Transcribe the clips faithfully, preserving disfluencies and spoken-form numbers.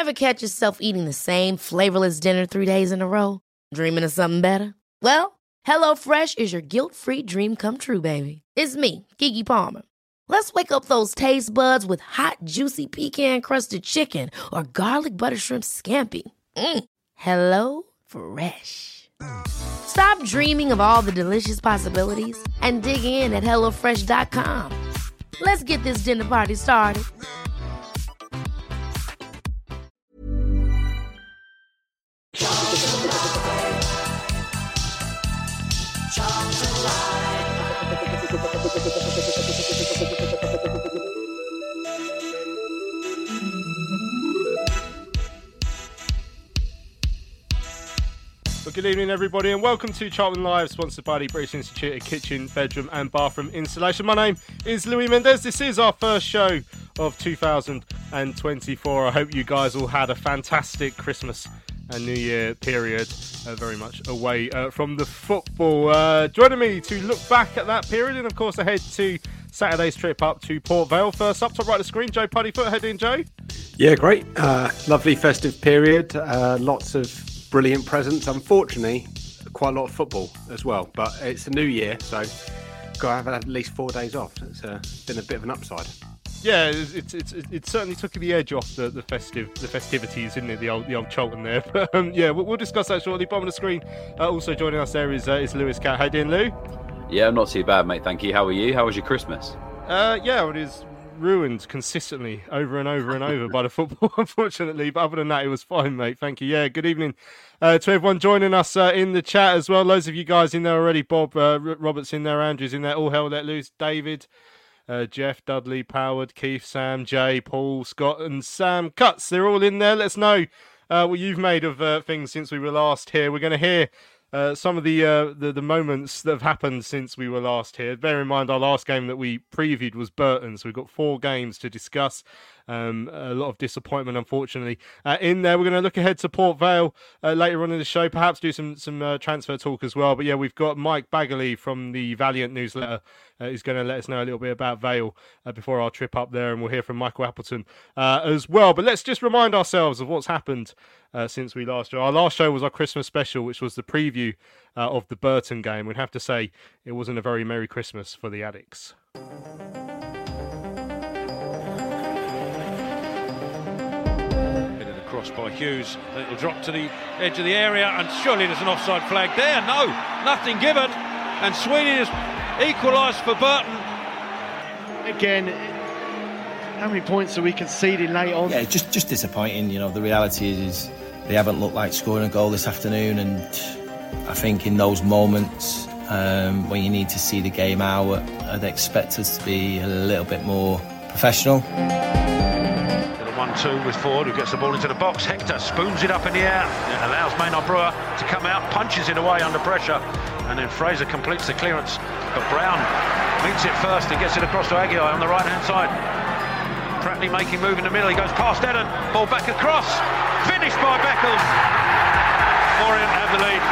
Ever catch yourself eating the same flavorless dinner three days in a row? Dreaming of something better? Well, HelloFresh is your guilt-free dream come true, baby. It's me, Keke Palmer. Let's wake up those taste buds with hot, juicy pecan-crusted chicken or garlic butter shrimp scampi. Mm. Hello Fresh. Stop dreaming of all the delicious possibilities and dig in at hello fresh dot com. Let's get this dinner party started. Well, good evening, everybody, and welcome to Charlton Live, sponsored by the British Institute of Kitchen, Bedroom and Bathroom Installation. My name is Louis Mendez. This is our first show of two thousand twenty-four. I hope you guys all had a fantastic Christmas and New Year period, uh, very much away uh, from the football. Uh, joining me to look back at that period and, of course, ahead to Saturday's trip up to Port Vale. First up, top right of the screen, Joe Puddyfoot. How you doing, Joe? Yeah, great. Uh, lovely festive period. Uh, lots of brilliant presents. Unfortunately, quite a lot of football as well. But it's a new year, so got to have at least four days off. It's uh, been a bit of an upside. Yeah, it's it's it, it certainly took the edge off the, the festive the festivities, didn't it? The old the old Charlton there. But um, yeah, we'll, we'll discuss that shortly. Bottom of the screen. Uh, also joining us there is uh, is Lewis Cat. How you doing, Lou? Yeah, I'm not too bad, mate. Thank you. How are you? How was your Christmas? Uh, yeah, it is ruined consistently over and over and over by the football, unfortunately. But other than that, it was fine, mate. Thank you. Yeah, good evening uh, to everyone joining us uh, in the chat as well. Loads of you guys in there already. Bob uh, Roberts in there, Andrew's in there. All hell let loose. David. Uh, Jeff, Dudley, Howard, Keith, Sam, Jay, Paul, Scott and Sam Cuts. They're all in there. Let us know uh, what you've made of uh, things since we were last here. We're going to hear uh, some of the, uh, the the moments that have happened since we were last here. Bear in mind our last game that we previewed was Burton, so we've got four games to discuss. Um, a lot of disappointment, unfortunately, uh, in there. We're going to look ahead to Port Vale uh, later on in the show, perhaps do some some uh, transfer talk as well. But yeah, we've got Mike Baggerly from the Valiant newsletter uh, who's going to let us know a little bit about Vale uh, before our trip up there, and we'll hear from Michael Appleton uh, as well. But let's just remind ourselves of what's happened uh, since we last show. Our last show was our Christmas special, which was the preview uh, of the Burton game. We'd have to say it wasn't a very Merry Christmas for the Addicts. Cross by Hughes, it'll drop to the edge of the area, and surely there's an offside flag there. No, nothing given, and Sweeney has equalised for Burton. Again, how many points are we conceding late on? Yeah, just just disappointing. You know, the reality is, is they haven't looked like scoring a goal this afternoon, and I think in those moments um, when you need to see the game out, I'd expect us to be a little bit more professional. one two with Ford, who gets the ball into the box. Hector spoons it up in the air. It allows Maynard Brewer to come out, punches it away under pressure, and then Fraser completes the clearance. But Brown meets it first and gets it across to Aguiar on the right-hand side. Pratley making move in the middle. He goes past Eden. Ball back across. Finished by Beckles. Orient have the lead.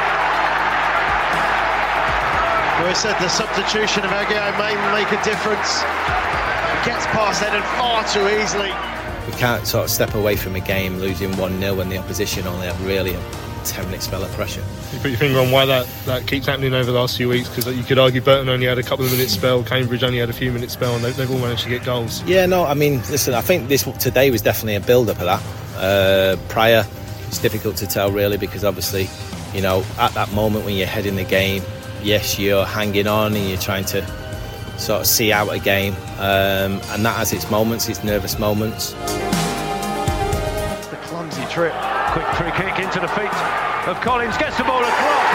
Well, I said the substitution of Aguiar may make a difference. He gets past Eden far too easily. We can't sort of step away from a game losing one nil when the opposition only have really a ten minute spell of pressure. You put your finger on why that, that keeps happening over the last few weeks, because you could argue Burton only had a couple of minutes spell, Cambridge only had a few minutes spell, and they, they've all managed to get goals. Yeah, no, I mean, listen, I think this today was definitely a build-up of that. Uh, prior, it's difficult to tell really, because obviously, you know, at that moment when you're heading the game, yes, you're hanging on and you're trying to sort of see out a game, um, and that has its moments, its nervous moments. It's the clumsy trip. Quick free kick into the feet of Collins, gets the ball across.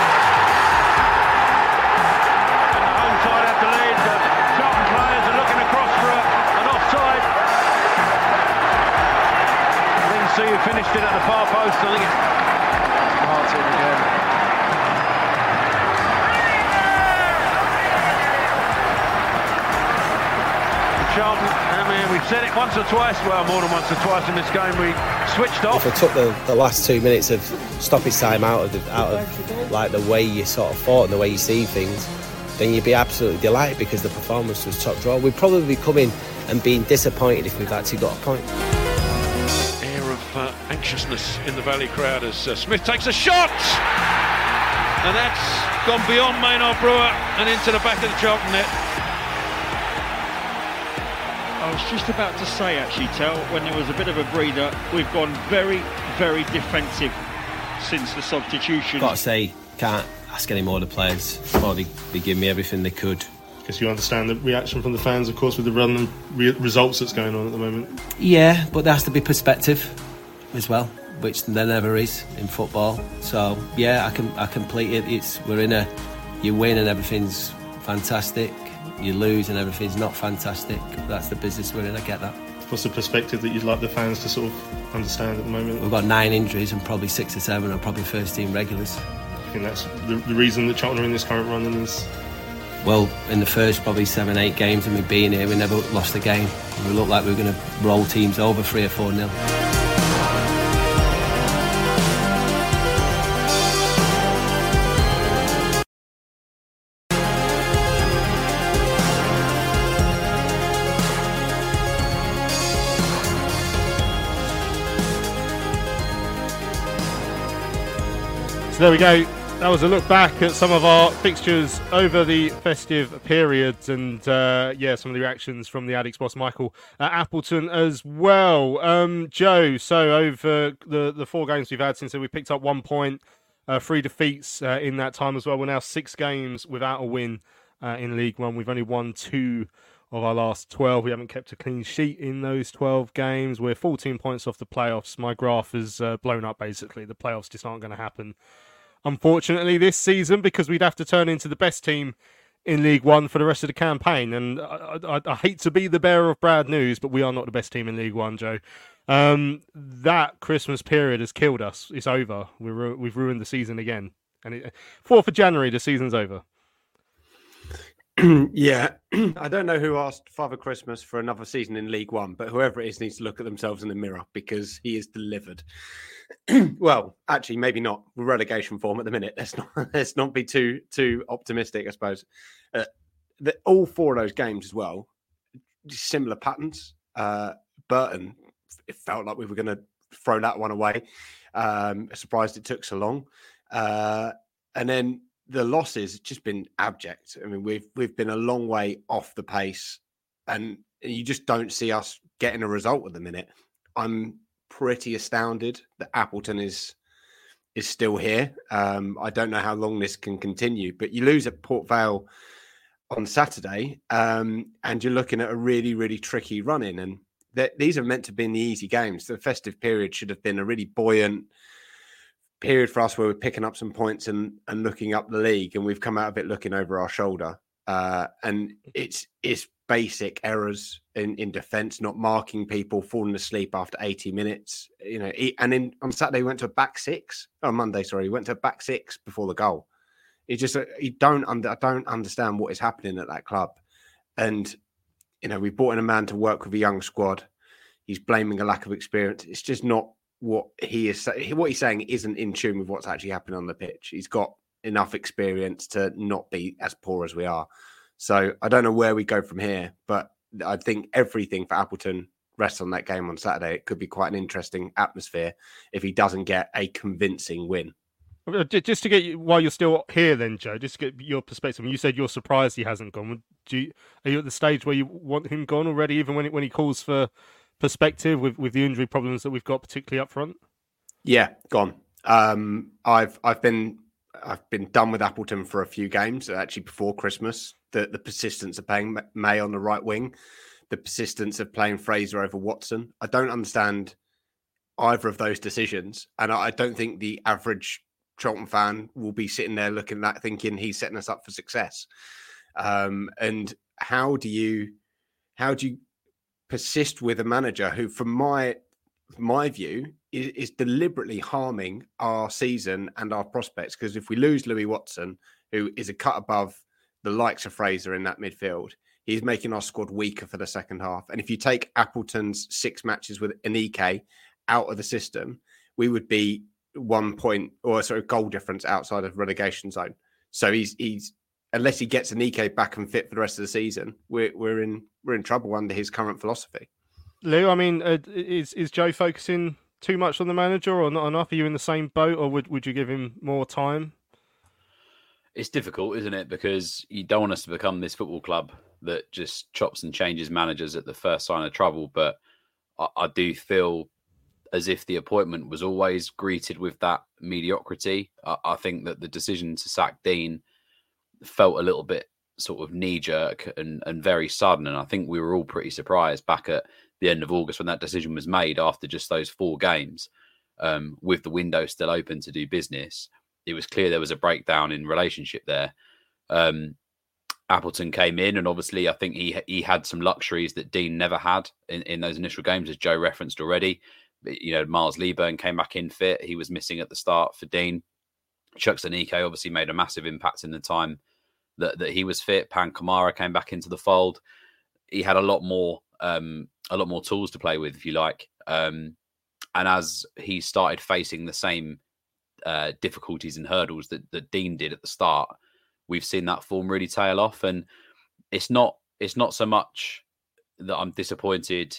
And the home side have the lead. The Charlton players are looking across for a, an offside. I think see who finished it at the far post. I think it's Martin again. Charlton, I mean, we've said it once or twice, well, more than once or twice in this game, we switched off. If I took the, the last two minutes of stoppage time out of, the, out of like the way you sort of thought and the way you see things, then you'd be absolutely delighted because the performance was top draw. We'd probably be coming and being disappointed if we've actually got a point. Air of uh, uh, anxiousness in the Valley crowd as uh, Smith takes a shot, and that's gone beyond Maynard Brewer and into the back of the Charlton net. I was just about to say, actually, Tel, when there was a bit of a breather, we've gone very, very defensive since the substitution. Got to say, can't ask any more of the players. Well, they, they give me everything they could. Because you understand the reaction from the fans, of course, with the run and re- results that's going on at the moment. Yeah, but there has to be perspective as well, which there never is in football. So yeah, I can I complete it. It's we're in a you win and everything's fantastic. You lose and everything's not fantastic. That's the business we're in. I get that. What's the perspective that you'd like the fans to sort of understand at the moment? We've got nine injuries and probably six or seven are probably first team regulars. I think that's the, the reason that Charlton are in this current run and is. Well, in the first probably seven, eight games and we've been here, we never lost a game. We looked like we were going to roll teams over three or four nil. So there we go. That was a look back at some of our fixtures over the festive periods and, uh, yeah, some of the reactions from the Addicts boss, Michael uh, Appleton as well. Um, Joe, so over the, the four games we've had since then, we picked up one point, uh, three defeats uh, in that time as well. We're now six games without a win uh, in League One. We've only won two of our last twelve. We haven't kept a clean sheet in those twelve games. We're fourteen points off the playoffs. My graph has uh, blown up, basically. The playoffs just aren't going to happen, unfortunately, this season, because we'd have to turn into the best team in League One for the rest of the campaign. And I, I, I hate to be the bearer of bad news, but we are not the best team in League One, Joe. Um, that Christmas period has killed us. It's over. We're, we've ruined the season again. And it, fourth of January, the season's over. Yeah, I don't know who asked Father Christmas for another season in League One, but whoever it is needs to look at themselves in the mirror because he is delivered. Well, actually, maybe not. We're relegation form at the minute. Let's not let's not be too too optimistic, I suppose. Uh, the, all four of those games as well, similar patterns. Uh, Burton, it felt like we were going to throw that one away. Um, surprised it took so long. Uh, and then the losses have just been abject. I mean, we've we've been a long way off the pace, and you just don't see us getting a result at the minute. I'm pretty astounded that Appleton is is still here. Um, I don't know how long this can continue, but you lose at Port Vale on Saturday, um, and you're looking at a really, really tricky run-in. And th- these are meant to be in the easy games. The festive period should have been a really buoyant period for us where we're picking up some points and, and looking up the league, and we've come out of it looking over our shoulder. Uh, and it's it's basic errors in, in defence, not marking people, falling asleep after eighty minutes. You know, and then on Saturday we went to a back six. Oh, Monday, sorry, we went to a back six before the goal. It just you don't under I don't understand what is happening at that club. And you know, we brought in a man to work with a young squad. He's blaming a lack of experience. It's just not what he is. What he's saying isn't in tune with what's actually happening on the pitch. He's got enough experience to not be as poor as we are. So I don't know where we go from here, but I think everything for Appleton rests on that game on Saturday. It could be quite an interesting atmosphere if he doesn't get a convincing win. Just to get you, while you're still here then, Joe, just to get your perspective, you said you're surprised he hasn't gone. Do you, are you at the stage where you want him gone already, even when it, when he calls for perspective with, with the injury problems that we've got, particularly up front? Yeah, gone. Um, I've I've been I've been done with Appleton for a few games, actually before Christmas. The the persistence of playing May on the right wing, the persistence of playing Fraser over Watson. I don't understand either of those decisions, and I don't think the average Charlton fan will be sitting there looking at that thinking he's setting us up for success. Um, and how do you how do you persist with a manager who, from my my view, is, is deliberately harming our season and our prospects? Because if we lose Louis Watson, who is a cut above the likes of Fraser in that midfield, he's making our squad weaker for the second half. And if you take Appleton's six matches with Anike out of the system, we would be one point or sort of goal difference outside of relegation zone. So he's he's unless he gets Anike back and fit for the rest of the season, we're we're in we're in trouble under his current philosophy. Lou, I mean, uh, is is Joe focusing too much on the manager or not enough? Are you in the same boat, or would, would you give him more time? It's difficult, isn't it? Because you don't want us to become this football club that just chops and changes managers at the first sign of trouble. But I, I do feel as if the appointment was always greeted with that mediocrity. I, I think that the decision to sack Dean felt a little bit sort of knee-jerk and, and very sudden. And I think we were all pretty surprised back at the end of August when that decision was made after just those four games, um, with the window still open to do business. It was clear there was a breakdown in relationship there. Um, Appleton came in, and obviously I think he he had some luxuries that Dean never had in, in those initial games, as Joe referenced already. You know, Miles Leaburn came back in fit. He was missing at the start for Dean. Chuks Aneke obviously made a massive impact in the time that, that he was fit. Pan Kamara came back into the fold. He had a lot more um, a lot more tools to play with, if you like. Um, and as he started facing the same uh, difficulties and hurdles that, that Dean did at the start, we've seen that form really tail off. And it's not it's not so much that I'm disappointed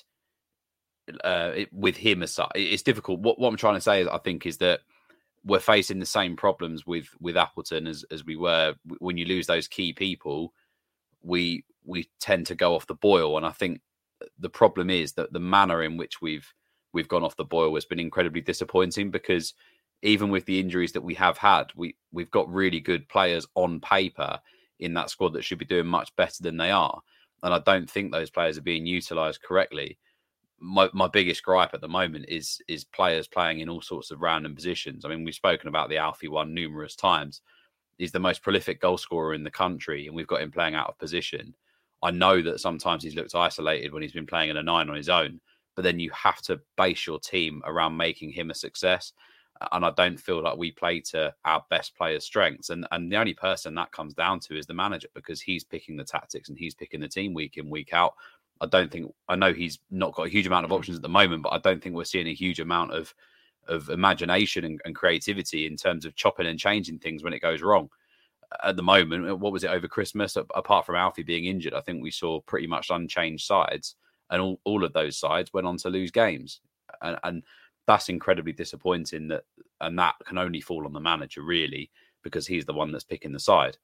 uh, it, with him as such. It's difficult. What, what I'm trying to say, is, I think, is that we're facing the same problems with with Appleton as as we were when you lose those key people. We we tend to go off the boil, and I think the problem is that the manner in which we've we've gone off the boil has been incredibly disappointing, because even with the injuries that we have had, we we've got really good players on paper in that squad that should be doing much better than they are, and I don't think those players are being utilised correctly. My my biggest gripe at the moment is is players playing in all sorts of random positions. I mean, we've spoken about the Alfie one numerous times. He's the most prolific goal scorer in the country, and we've got him playing out of position. I know that sometimes he's looked isolated when he's been playing in a nine on his own, but then you have to base your team around making him a success. And I don't feel like we play to our best players' strengths. And, and the only person that comes down to is the manager, because he's picking the tactics and he's picking the team week in, week out. I don't think, I know he's not got a huge amount of options at the moment, but I don't think we're seeing a huge amount of, of imagination and, and creativity in terms of chopping and changing things when it goes wrong. At the moment, what was it over Christmas? Apart from Alfie being injured, I think we saw pretty much unchanged sides, and all, all of those sides went on to lose games. And, and that's incredibly disappointing, that, and that can only fall on the manager, really, because he's the one that's picking the side.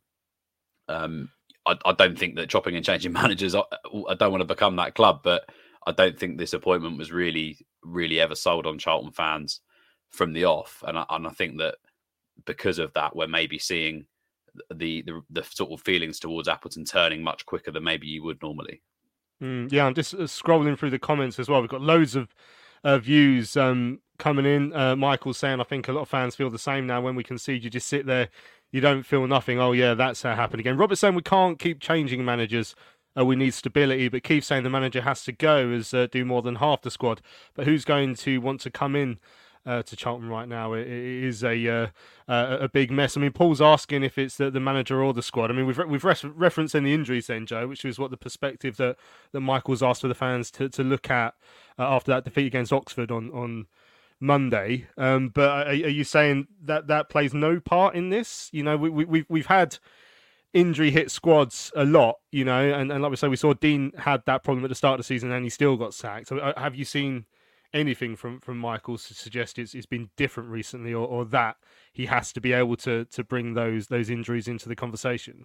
Um, I, I don't think that chopping and changing managers, I, I don't want to become that club, but I don't think this appointment was really, really ever sold on Charlton fans from the off. And I, and I think that because of that, we're maybe seeing the, the, the sort of feelings towards Appleton turning much quicker than maybe you would normally. Mm, yeah, I'm just uh, scrolling through the comments as well. We've got loads of uh, views um, coming in. Uh, Michael's saying, I think a lot of fans feel the same now. When we concede, you just sit there, you don't feel nothing. Oh, yeah, that's uh, happened again. Robert's saying we can't keep changing managers. Uh, we need stability. But Keith's saying the manager has to go, as uh, do more than half the squad. But who's going to want to come in uh, to Charlton right now? It, it is a uh, uh, a big mess. I mean, Paul's asking if it's the, the manager or the squad. I mean, we've re- we've re- referenced in the injuries then, Joe, which was what the perspective that, that Michael's asked for the fans to, to look at uh, after that defeat against Oxford on, on Monday. Um, but are, are you saying that that plays no part in this? You know, we, we, we've, we've had injury hit squads a lot, you know, and, and like we say, we saw Dean had that problem at the start of the season and he still got sacked. So uh, have you seen anything from, from Michael to suggest it's, it's been different recently, or, or that he has to be able to to bring those those injuries into the conversation?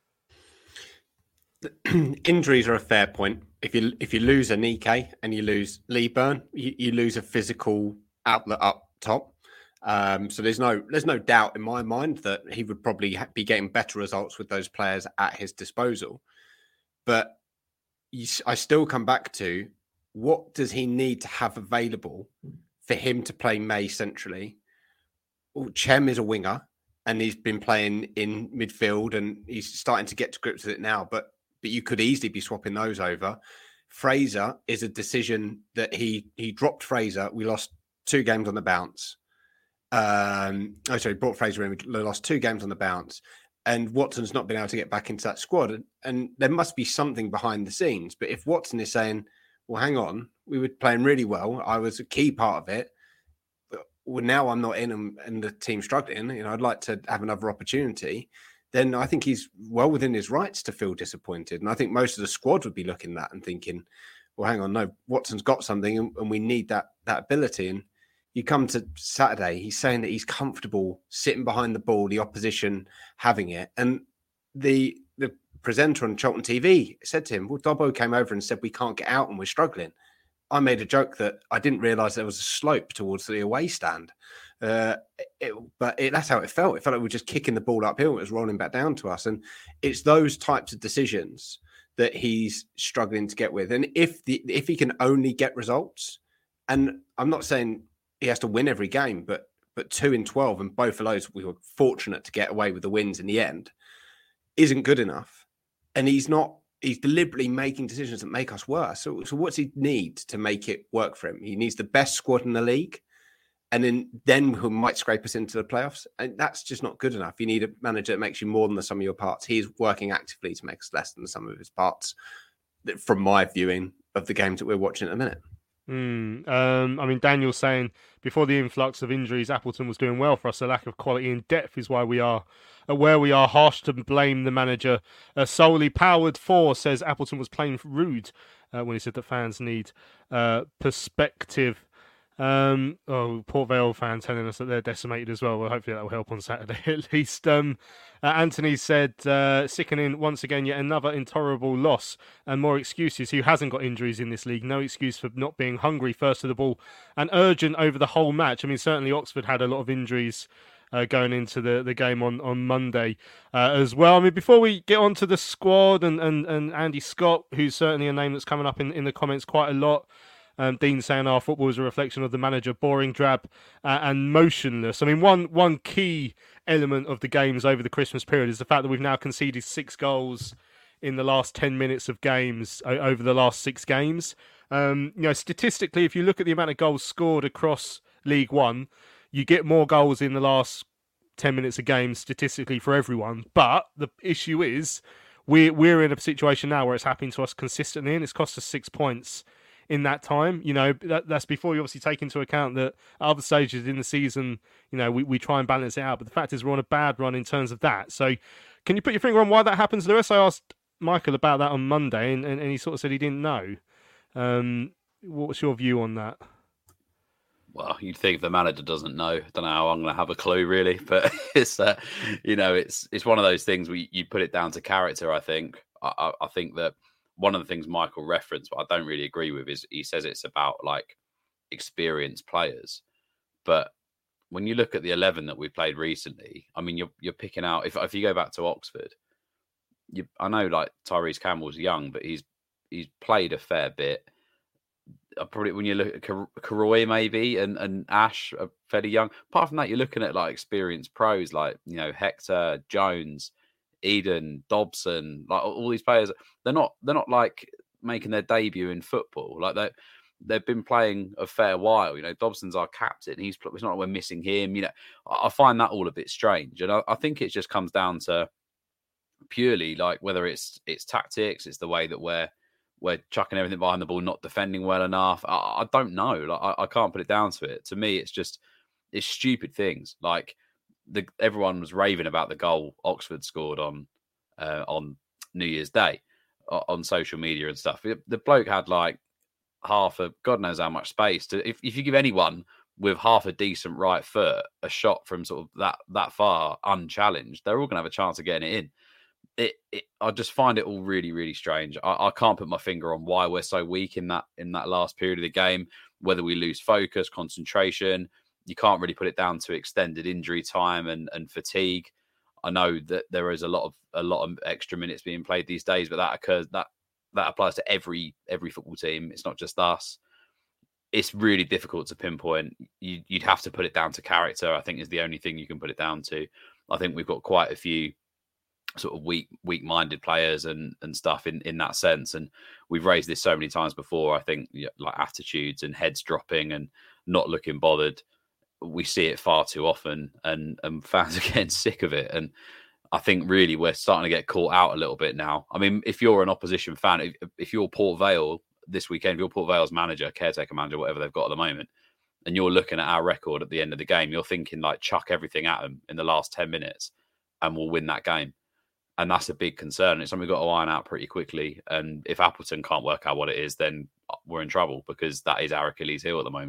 Injuries are a fair point. If you if you lose Aneke and you lose Leaburn, you, you lose a physical outlet up top. Um, so there's no there's no doubt in my mind that he would probably be getting better results with those players at his disposal. But you, I still come back to, what does he need to have available for him to play May centrally? Well, Chem is a winger and he's been playing in midfield and he's starting to get to grips with it now. But but you could easily be swapping those over. Fraser is a decision that he he dropped Fraser. We lost two games on the bounce. Um, oh, sorry, brought Fraser in. We lost two games on the bounce. And Watson's not been able to get back into that squad. And, and there must be something behind the scenes. But if Watson is saying, well, hang on, we were playing really well, I was a key part of it, but well, now I'm not in and, and the team's struggling, you know, I'd like to have another opportunity, then I think he's well within his rights to feel disappointed. And I think most of the squad would be looking at that and thinking, well, hang on, no, Watson's got something and, and we need that that ability. And You come to Saturday, he's saying that he's comfortable sitting behind the ball, the opposition having it. And the the presenter on Charlton T V said to him, well, Dobbo came over and said, we can't get out and we're struggling. I made a joke that I didn't realise there was a slope towards the away stand. Uh, it, but it, that's how it felt. It felt like we were just kicking the ball uphill. It was rolling back down to us. And it's those types of decisions that he's struggling to get with. And if the if he can only get results, and I'm not saying he has to win every game, but but two in twelve, and both of those we were fortunate to get away with the wins in the end, isn't good enough. And he's not, he's deliberately making decisions that make us worse. So, so what's he need to make it work for him? He needs the best squad in the league, and then, then who might scrape us into the playoffs. And that's just not good enough. You need a manager that makes you more than the sum of your parts. He's working actively to make us less than the sum of his parts, from my viewing of the games that we're watching at the minute. Mm, um, I mean, Daniel's saying before the influx of injuries, Appleton was doing well for us. A lack of quality and depth is why we are uh, where we are. Harsh to blame the manager. Uh, solely Powered for says Appleton was playing rude uh, when he said that fans need uh, perspective. Um, oh, Port Vale fan telling us that they're decimated as well. Well, hopefully that will help on Saturday at least. Um, uh, Anthony said, uh, sickening once again, yet another intolerable loss and more excuses. Who hasn't got injuries in this league? No excuse for not being hungry first to the ball and urgent over the whole match. I mean, certainly Oxford had a lot of injuries uh, going into the, the game on, on Monday uh, as well. I mean, before we get on to the squad and, and, and Andy Scott, who's certainly a name that's coming up in, in the comments quite a lot. Um, Dean saying our football is a reflection of the manager, boring, drab, uh, and motionless. I mean, one one key element of the games over the Christmas period is the fact that we've now conceded six goals in the last ten minutes of games o- over the last six games. Um, you know, statistically, if you look at the amount of goals scored across League One, you get more goals in the last ten minutes of games statistically for everyone. But the issue is we're we're in a situation now where it's happening to us consistently, and it's cost us six points. In that time, you know, that, that's before you obviously take into account that at other stages in the season, you know, we, we try and balance it out. But the fact is we're on a bad run in terms of that. So can you put your finger on why that happens, Lewis? I asked Michael about that on Monday and, and, and he sort of said he didn't know. Um, what's your view on that? Well, you'd think the manager doesn't know. I don't know how I'm going to have a clue, really. But it's, uh, you know, it's it's one of those things where you put it down to character, I think. I, I, I think that one of the things Michael referenced, but I don't really agree with, is he says it's about like experienced players. But when you look at the eleven that we played recently, I mean, you're you're picking out, if if you go back to Oxford, you I know like Tyrese Campbell's young, but he's he's played a fair bit. I probably when you look at Karoy maybe and, and Ash are fairly young. Apart from that, you're looking at like experienced pros like, you know, Hector, Jones, Eden, Dobson, like all these players. They're not they're not like making their debut in football. Like they they've been playing a fair while. You know, Dobson's our captain. He's it's not like we're missing him. You know, I find that all a bit strange, and I, I think it just comes down to purely like whether it's it's tactics, it's the way that we're we're chucking everything behind the ball, not defending well enough. I, I don't know. Like I, I can't put it down to it. To me, it's just it's stupid things like. The, everyone was raving about the goal Oxford scored on uh, on New Year's Day uh, on social media and stuff. It, the bloke had like half a God knows how much space. To if, if you give anyone with half a decent right foot a shot from sort of that that far unchallenged, they're all going to have a chance of getting it in. It, it I just find it all really really strange. I, I can't put my finger on why we're so weak in that in that last period of the game. Whether we lose focus, concentration. You can't really put it down to extended injury time and, and fatigue. I know that there is a lot of a lot of extra minutes being played these days, but that occurs that that applies to every every football team. It's not just us. It's really difficult to pinpoint. You, you'd have to put it down to character, I think, is the only thing you can put it down to. I think we've got quite a few sort of weak weak minded players and and stuff in in that sense. And we've raised this so many times before. I think you know, like attitudes and heads dropping and not looking bothered. We see it far too often, and, and fans are getting sick of it. And I think really we're starting to get caught out a little bit now. I mean, if you're an opposition fan, if, if you're Port Vale this weekend, if you're Port Vale's manager, caretaker manager, whatever they've got at the moment, and you're looking at our record at the end of the game, you're thinking like chuck everything at them in the last ten minutes and we'll win that game. And that's a big concern. It's something we've got to iron out pretty quickly. And if Appleton can't work out what it is, then we're in trouble because that is our Achilles heel at the moment.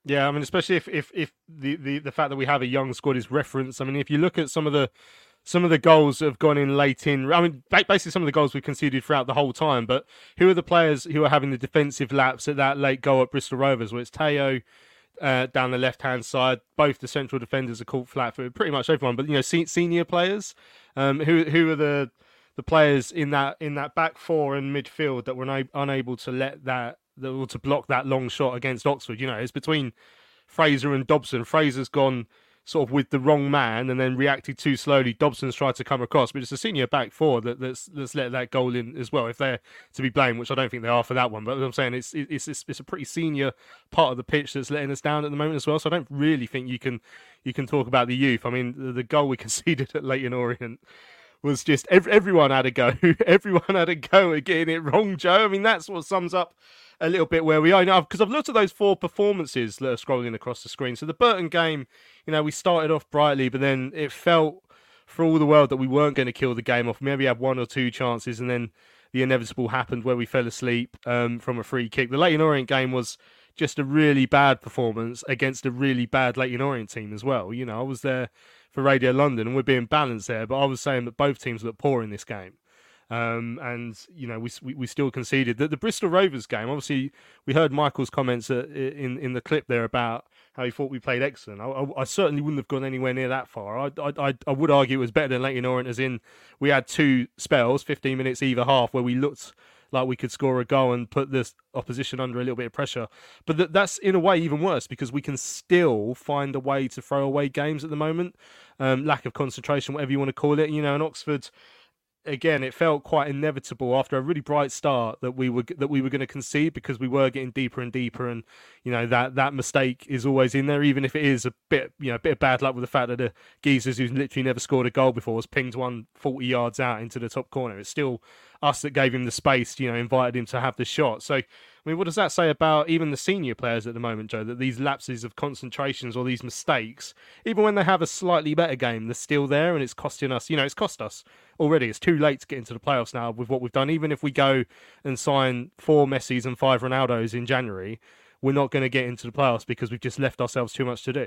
Yeah, I mean, especially if if, if the, the, the fact that we have a young squad is referenced. I mean, if you look at some of the some of the goals that have gone in late in, I mean, basically some of the goals we've conceded throughout the whole time. But who are the players who are having the defensive lapse at that late goal at Bristol Rovers? Well, it's Teo uh, down the left hand side. Both the central defenders are caught flat for pretty much everyone. But you know, se- senior players, um, who who are the the players in that in that back four and midfield that were una- unable to let that. Or to block that long shot against Oxford. You know, it's between Fraser and Dobson. Fraser's gone sort of with the wrong man and then reacted too slowly. Dobson's tried to come across, but it's a senior back four that, that's that's let that goal in as well. If they're to be blamed, which I don't think they are for that one, but I'm saying it's it's it's, it's a pretty senior part of the pitch that's letting us down at the moment as well. So I don't really think you can you can talk about the youth. I mean, the, the goal we conceded at Leyton Orient was just every, everyone had a go. Everyone had a go at getting it wrong, Joe. I mean, that's what sums up a little bit where we are now, because I've looked at those four performances that are scrolling across the screen. So the Burton game, you know, we started off brightly, but then it felt for all the world that we weren't going to kill the game off. Maybe we had one or two chances, and then the inevitable happened where we fell asleep um, from a free kick. The Leyton Orient game was just a really bad performance against a really bad Leyton Orient team as well. You know, I was there for Radio London, and we're being balanced there, but I was saying that both teams looked poor in this game. Um, and, you know, we, we we still conceded. The, the Bristol Rovers game, obviously, we heard Michael's comments uh, in, in the clip there about how he thought we played excellent. I, I, I certainly wouldn't have gone anywhere near that far. I, I, I would argue it was better than Leyton Orient, as in we had two spells, fifteen minutes either half, where we looked like we could score a goal and put this opposition under a little bit of pressure. But th- that's in a way even worse, because we can still find a way to throw away games at the moment. Um, lack of concentration, whatever you want to call it. You know, and Oxford, again, it felt quite inevitable after a really bright start that we were that we were going to concede, because we were getting deeper and deeper, and you know that that mistake is always in there, even if it is a bit you know a bit of bad luck with the fact that the geezers who's literally never scored a goal before was pinged one forty yards out into the top corner. It's still us that gave him the space, you know, invited him to have the shot. So, I mean, what does that say about even the senior players at the moment, Joe, that these lapses of concentrations or these mistakes, even when they have a slightly better game, they're still there, and it's costing us, you know, it's cost us already. It's too late to get into the playoffs now with what we've done. Even if we go and sign four Messis and five Ronaldos in January, we're not going to get into the playoffs because we've just left ourselves too much to do.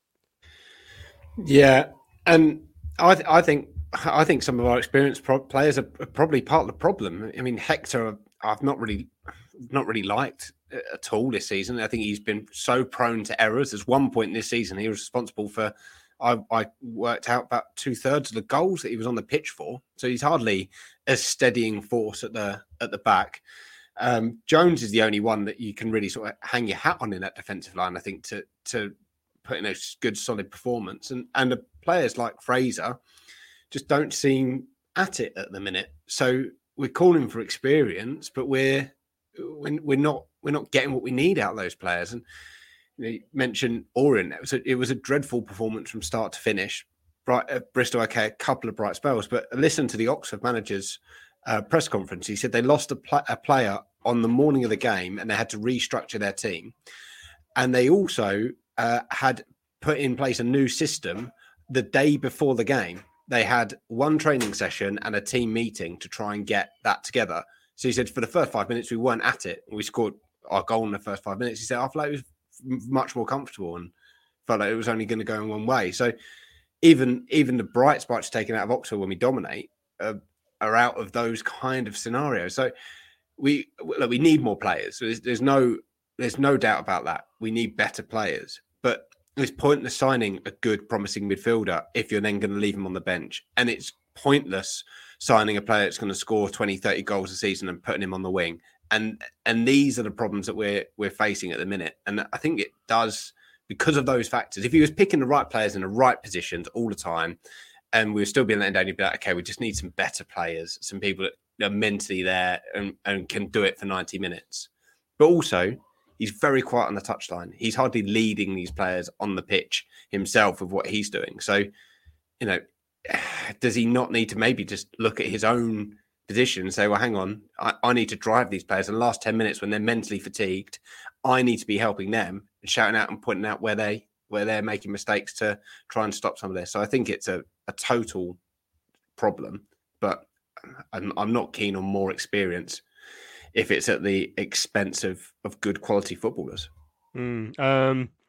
Yeah, and I, th- I think I think some of our experienced pro- players are probably part of the problem. I mean, Hector, I've not really, not really liked at all this season. I think he's been so prone to errors. There's one point this season he was responsible for, I, I worked out about two thirds of the goals that he was on the pitch for. So he's hardly a steadying force at the at the back. Um, Jones is the only one that you can really sort of hang your hat on in that defensive line, I think, to to put in a good solid performance. And and the players like Fraser just don't seem at it at the minute. So we're calling for experience, but we're we're not we're not getting what we need out of those players. And you know, you mentioned Orient. It was a, it was a dreadful performance from start to finish. Bright, uh, Bristol, okay, a couple of bright spells, but listen to the Oxford manager's uh, press conference. He said they lost a, pl- a player on the morning of the game, and they had to restructure their team. And they also uh, had put in place a new system the day before the game. They had one training session and a team meeting to try and get that together. So he said for the first five minutes, we weren't at it. We scored our goal in the first five minutes. He said, I felt like it was much more comfortable and felt like it was only going to go in one way. So even even the bright spots taken out of Oxford when we dominate uh, are out of those kind of scenarios. So we look, we need more players. There's, there's no there's no doubt about that. We need better players. But it's pointless signing a good, promising midfielder if you're then going to leave him on the bench. And it's pointless signing a player that's going to score twenty, thirty goals a season and putting him on the wing. And and these are the problems that we're we're facing at the minute. And I think it does, because of those factors. If he was picking the right players in the right positions all the time, and we were still being let down, you'd be like, okay, we just need some better players, some people that are mentally there and, and can do it for ninety minutes. But also, he's very quiet on the touchline. He's hardly leading these players on the pitch himself with what he's doing. So, you know, does he not need to maybe just look at his own position and say, well, hang on, I, I need to drive these players in the last ten minutes when they're mentally fatigued. I need to be helping them and shouting out and pointing out where, they, where they're making mistakes to try and stop some of this. So I think it's a, a total problem, but I'm, I'm not keen on more experience if it's at the expense of, of good quality footballers. Mm, um,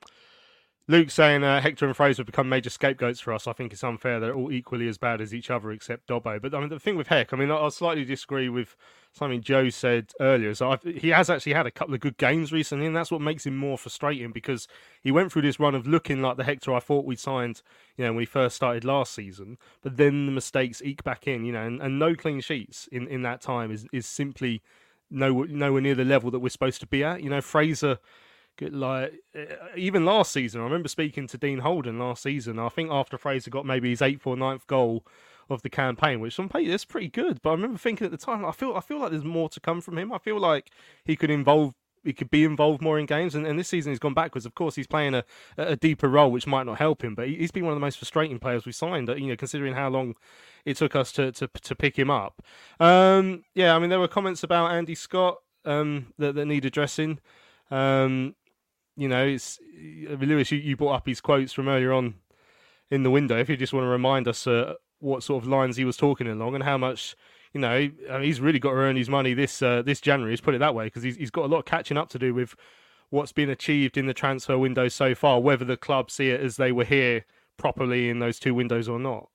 Luke saying uh, Hector and Fraser have become major scapegoats for us. I think it's unfair. They're all equally as bad as each other except Dobbo. But I mean, the thing with Heck, I mean, I, I slightly disagree with something Joe said earlier. So I've, he has actually had a couple of good games recently, and that's what makes him more frustrating because he went through this run of looking like the Hector I thought we signed, you know, when we first started last season. But then the mistakes eke back in, you know, and, and no clean sheets in, in that time is is simply no, nowhere near the level that we're supposed to be at. You know, Fraser. Like even last season, I remember speaking to Dean Holden last season. I think after Fraser got maybe his eighth or ninth goal of the campaign, which on paper is pretty good. But I remember thinking at the time, I feel I feel like there's more to come from him. I feel like he could involve, he could be involved more in games. And, and this season he's gone backwards. Of course, he's playing a, a deeper role, which might not help him. But he's been one of the most frustrating players we signed. You know, considering how long it took us to to, to pick him up. Um, yeah, I mean there were comments about Andy Scott um, that that need addressing. Um, You know, it's Lewis. You, you brought up his quotes from earlier on in the window. If you just want to remind us uh, what sort of lines he was talking along and how much, you know, I mean, he's really got to earn his money this uh, this January. Let's put it that way, because he's he's got a lot of catching up to do with what's been achieved in the transfer window so far. Whether the club see it as they were here properly in those two windows or not.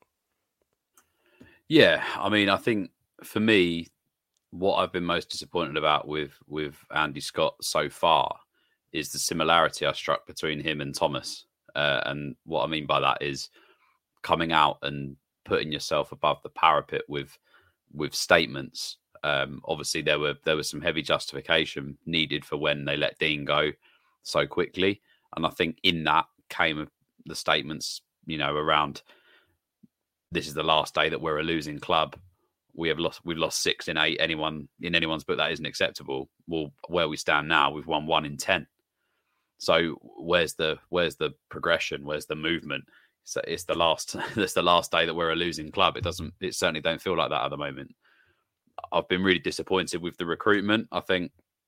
Yeah, I mean, I think for me, what I've been most disappointed about with with Andy Scott so far is the similarity I struck between him and Thomas. Uh, and what I mean by that is coming out and putting yourself above the parapet with with statements. Um, obviously, there were there was some heavy justification needed for when they let Dean go so quickly. And I think in that came the statements, you know, around this is the last day that we're a losing club. We have lost. We've lost six in eight. Anyone in anyone's book that isn't acceptable. Well, where we stand now, we've won one in ten. So where's the where's the progression? Where's the movement? So it's the last. It's the last day that we're a losing club. It doesn't. It certainly don't feel like that at the moment. I've been really disappointed with the recruitment. I think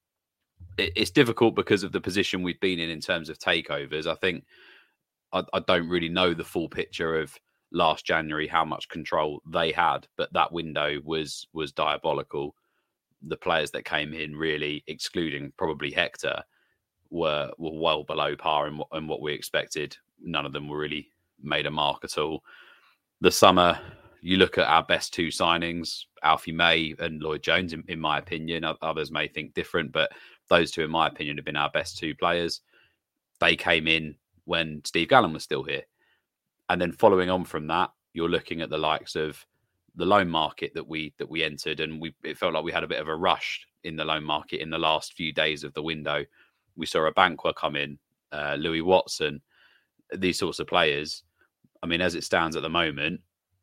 it, it's difficult because of the position we've been in in terms of takeovers. I think I, I don't really know the full picture of last January, how much control they had, but that window was was diabolical. The players that came in, really excluding probably Hector, were were well below par in what, in what we expected. None of them were really made a mark at all. The summer, you look at our best two signings, Alfie May and Lloyd Jones, in, in my opinion. Others may think different, but those two, in my opinion, have been our best two players. They came in when Steve Gallen was still here. And then following on from that, you're looking at the likes of the loan market that we that we entered, and we it felt like we had a bit of a rush in the loan market in the last few days of the window. We saw a Banquer come in, uh, Louis Watson, these sorts of players. I mean, as it stands at the moment,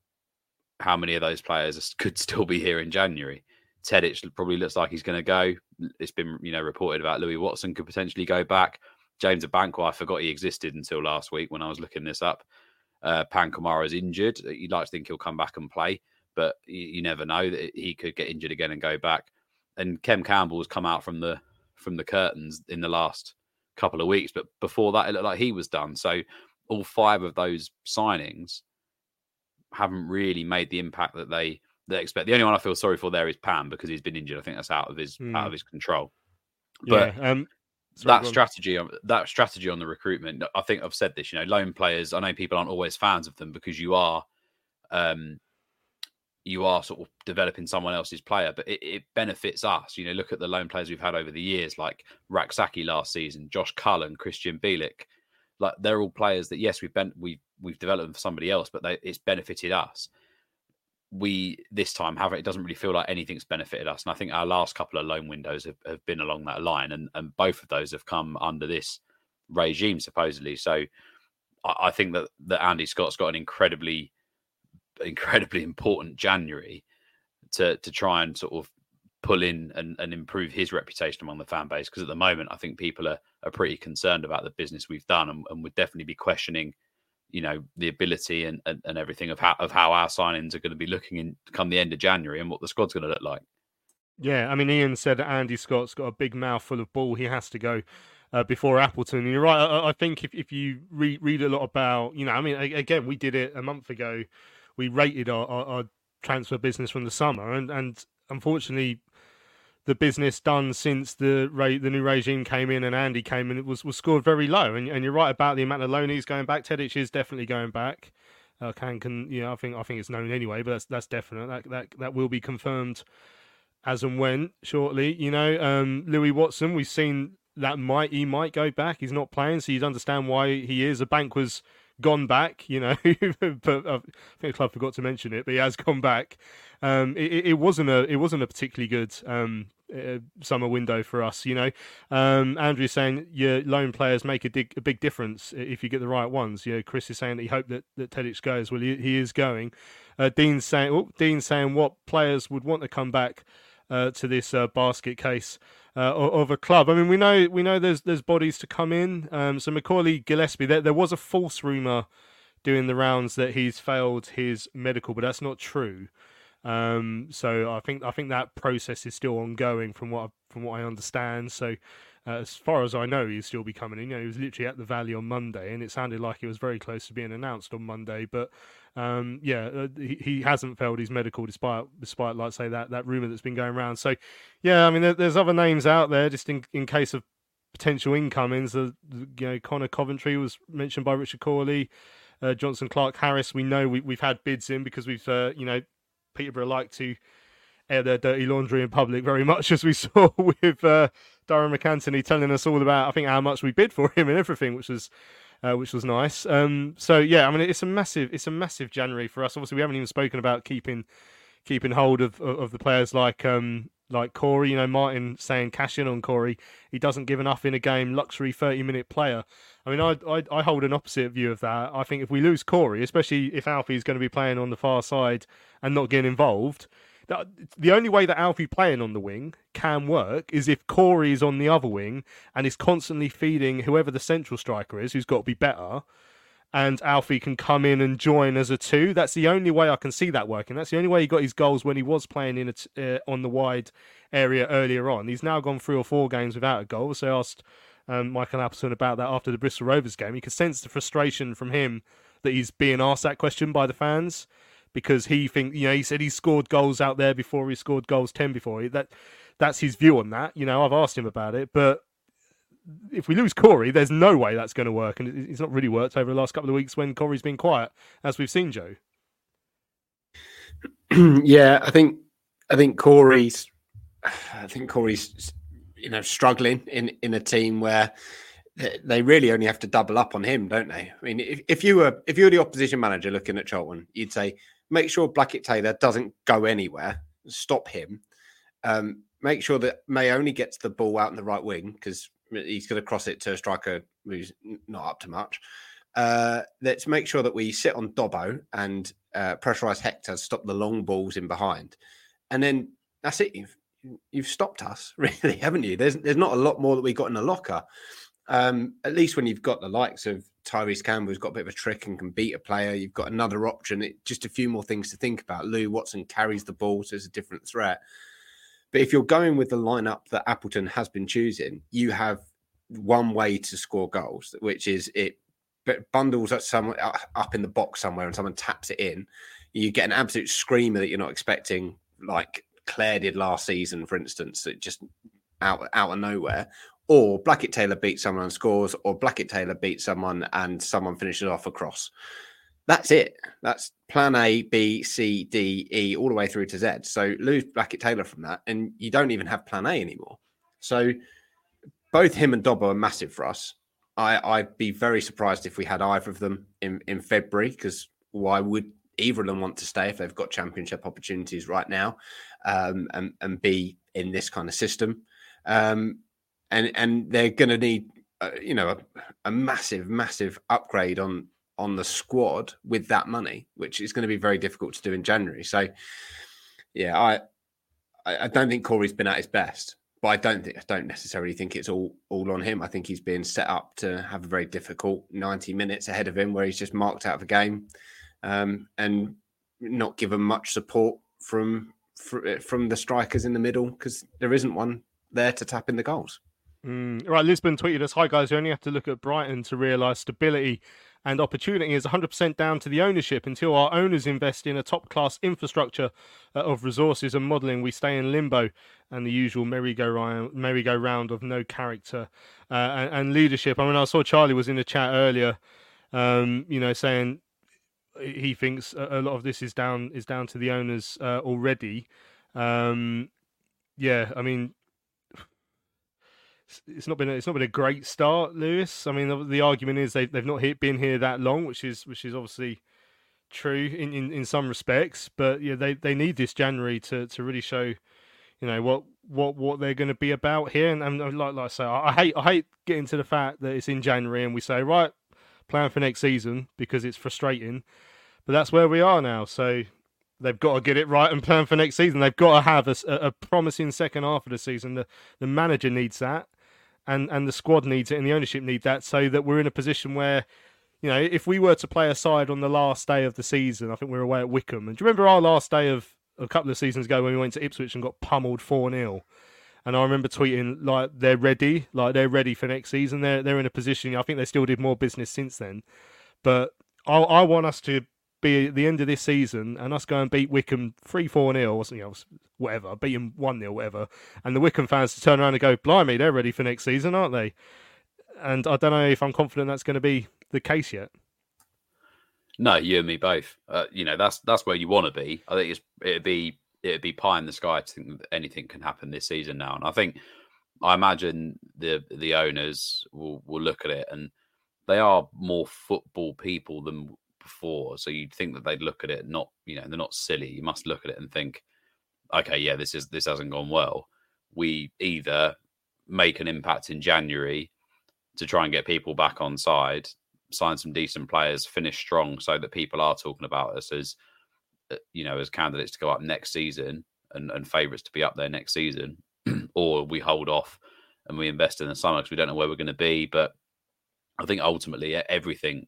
how many of those players could still be here in January? Tedic probably looks like he's going to go. It's been, you know, reported about Louis Watson could potentially go back. James Abankwah, I forgot he existed until last week when I was looking this up. Uh, Pan Kamara's injured. You'd like to think he'll come back and play, but you, you never know that he could get injured again and go back. And Kem Campbell's come out from the from the curtains in the last couple of weeks, but before that, it looked like he was done. So all five of those signings haven't really made the impact that they they expect. The only one I feel sorry for there is Pan because he's been injured. I think that's out of his mm. out of his control. But yeah, um, Sorry, that strategy, that strategy on the recruitment, I think I've said this, you know, loan players, I know people aren't always fans of them because you are, um, you are sort of developing someone else's player, but it, it benefits us. You know, look at the loan players we've had over the years, like Raksaki last season, Josh Cullen, Christian Bielik. Like they're all players that, yes, we've been, we've, we've developed them for somebody else, but they, it's benefited us. We this time have it doesn't really feel like anything's benefited us, and I think our last couple of loan windows have, have been along that line, and, and both of those have come under this regime supposedly. So I, I think that that Andy Scott's got an incredibly, incredibly important January to to try and sort of pull in and, and improve his reputation among the fan base, because at the moment I think people are are pretty concerned about the business we've done, and, and would definitely be questioning, you know, the ability and, and, and everything of how of how our signings are going to be looking in come the end of January and what the squad's going to look like. Yeah, I mean, Ian said that Andy Scott's got a big mouthful of ball. He has to go uh, before Appleton. And you're right. I, I think if, if you re- read a lot about, you know, I mean, again, we did it a month ago. We rated our, our, our transfer business from the summer, and, and unfortunately, the business done since the re- the new regime came in and Andy came in, it was, was scored very low. And, and you're right about the amount of loanees going back. Tedic is definitely going back. Uh, can can you know I think I think it's known anyway, but that's that's definite. That that that will be confirmed as and when shortly. You know, um, Louis Watson, we've seen that might he might go back. He's not playing, so you'd understand why he is. A bank was gone back, you know, but I think the club forgot to mention it, but he has gone back. Um, it, it wasn't a it wasn't a particularly good um, uh, summer window for us, you know. Um, Andrew's saying your loan players make a, dig, a big difference if you get the right ones. You know, Chris is saying that he hoped that, that Tedic goes. Well, he, he is going. Uh, Dean's saying, oh, Dean's saying what players would want to come back uh, to this uh, basket case uh, of, of a club. I mean, we know we know there's there's bodies to come in. Um, so Macaulay Gillespie, there, there was a false rumour doing the rounds that he's failed his medical, but that's not true. Um, so I think I think that process is still ongoing from what I, from what I understand. So uh, as far as I know, he'll still be coming in. You know, he was literally at the Valley on Monday, and it sounded like it was very close to being announced on Monday. But um, yeah, uh, he, he hasn't failed his medical, despite despite like say that that rumor that's been going around. So yeah, I mean, there, there's other names out there just in in case of potential incomings. Uh, you know, Connor Coventry was mentioned by Richard Corley. Uh, Johnson Clark Harris, we know we, we've had bids in because we've uh, you know. Peterborough like to air their dirty laundry in public very much, as we saw with uh, Darren McAntony telling us all about, I think, how much we bid for him and everything, which was uh, which was nice. Um, so yeah, I mean, it's a massive, it's a massive January for us. Obviously, we haven't even spoken about keeping keeping hold of of, of the players like um, like Corey. You know, Martin saying cash in on Corey. He doesn't give enough in a game. Luxury thirty minute player. I mean, I, I I hold an opposite view of that. I think if we lose Corey, especially if Alfie's going to be playing on the far side and not getting involved, that, the only way that Alfie playing on the wing can work is if Corey is on the other wing and is constantly feeding whoever the central striker is, who's got to be better, and Alfie can come in and join as a two. That's the only way I can see that working. That's the only way he got his goals when he was playing in a t- uh, on the wide area earlier on. He's now gone three or four games without a goal, so I asked Um, Michael Appleton about that after the Bristol Rovers game. You could sense the frustration from him that he's being asked that question by the fans, because he think you know he said he scored goals out there before, he scored goals ten before. That that's his view on that. You know, I've asked him about it, but if we lose Corey, there's no way that's going to work, and it's not really worked over the last couple of weeks when Corey's been quiet, as we've seen, Joe. Yeah, I think I think Corey's I think Corey's. you know, struggling in, in a team where they really only have to double up on him, don't they? I mean, if, if you were if you were the opposition manager looking at Charlton, you'd say, make sure Blackett Taylor doesn't go anywhere, stop him, um, make sure that May only gets the ball out in the right wing, because he's going to cross it to a striker who's not up to much. Uh, let's make sure that we sit on Dobbo and uh, pressurise Hector, stop the long balls in behind. And then that's it. You've, You've stopped us, really, haven't you? There's there's not a lot more that we got in the locker. Um, at least when you've got the likes of Tyrese Campbell, who's got a bit of a trick and can beat a player, you've got another option. It, just a few more things to think about. Lou Watson carries the ball, so it's a different threat. But if you're going with the lineup that Appleton has been choosing, you have one way to score goals, which is it bundles up, some, up in the box somewhere and someone taps it in. You get an absolute screamer that you're not expecting, like Claire did last season, for instance, that just out out of nowhere. Or Blackett Taylor beats someone and scores, or Blackett Taylor beats someone and someone finishes off a cross. That's it. That's plan A, B, C, D, E, all the way through to Z. So lose Blackett Taylor from that, and you don't even have plan A anymore. So both him and Dobbo are massive for us. I, I'd be very surprised if we had either of them in, in February, because why would either of them want to stay if they've got championship opportunities right now, um, and, and be in this kind of system. Um, and, and they're going to need, uh, you know, a, a massive, massive upgrade on, on the squad with that money, which is going to be very difficult to do in January. So, yeah, I, I don't think Corey's been at his best, but I don't think, I don't necessarily think it's all, all on him. I think he's being set up to have a very difficult ninety minutes ahead of him, where he's just marked out of the game. Um, and not given much support from from the strikers in the middle, because there isn't one there to tap in the goals. Mm, right, Lisbon tweeted us, "Hi guys, you only have to look at Brighton to realise stability and opportunity is one hundred percent down to the ownership. Until our owners invest in a top-class infrastructure uh, of resources and modelling, we stay in limbo and the usual merry-go-round, merry-go-round of no character uh, and, and leadership. I mean, I saw Charlie was in the chat earlier, um, you know, saying he thinks a lot of this is down is down to the owners uh, already. Um, yeah, I mean, it's not been a, it's not been a great start, Lewis. I mean, the, the argument is they they've not hit, been here that long, which is which is obviously true in, in, in some respects. But yeah, they, they need this January to, to really show, you know, what what, what they're going to be about here. And, and like like I say, I, I hate I hate getting to the fact that it's in January and we say, right, plan for next season, because it's frustrating. But that's where we are now. So they've got to get it right and plan for next season. They've got to have a, a promising second half of the season. The the manager needs that, and, and the squad needs it, and the ownership need that, so that we're in a position where, you know, if we were to play a side on the last day of the season, I think we were away at Wickham. And do you remember our last day of a couple of seasons ago when we went to Ipswich and got pummeled four nil? And I remember tweeting, like, they're ready, like they're ready for next season. They're they're in a position. I think they still did more business since then, but I I want us to be at the end of this season and us go and beat Wickham three four nil, or you know, whatever, beat them one nil, whatever, and the Wickham fans to turn around and go, blimey, they're ready for next season, aren't they? And I don't know if I'm confident that's going to be the case yet. No, you and me both. Uh, you know, that's that's where you want to be. I think it's, it'd be it'd be pie in the sky to think that anything can happen this season now. And I think, I imagine the the owners will will look at it, and they are more football people than before. So you'd think that they'd look at it, not, you know, they're not silly. You must look at it and think, okay, yeah, this is this hasn't gone well. We either make an impact in January to try and get people back on side, sign some decent players, finish strong, so that people are talking about us as, you know, as candidates to go up next season and, and favourites to be up there next season, or we hold off and we invest in the summer because we don't know where we're going to be. But I think ultimately everything,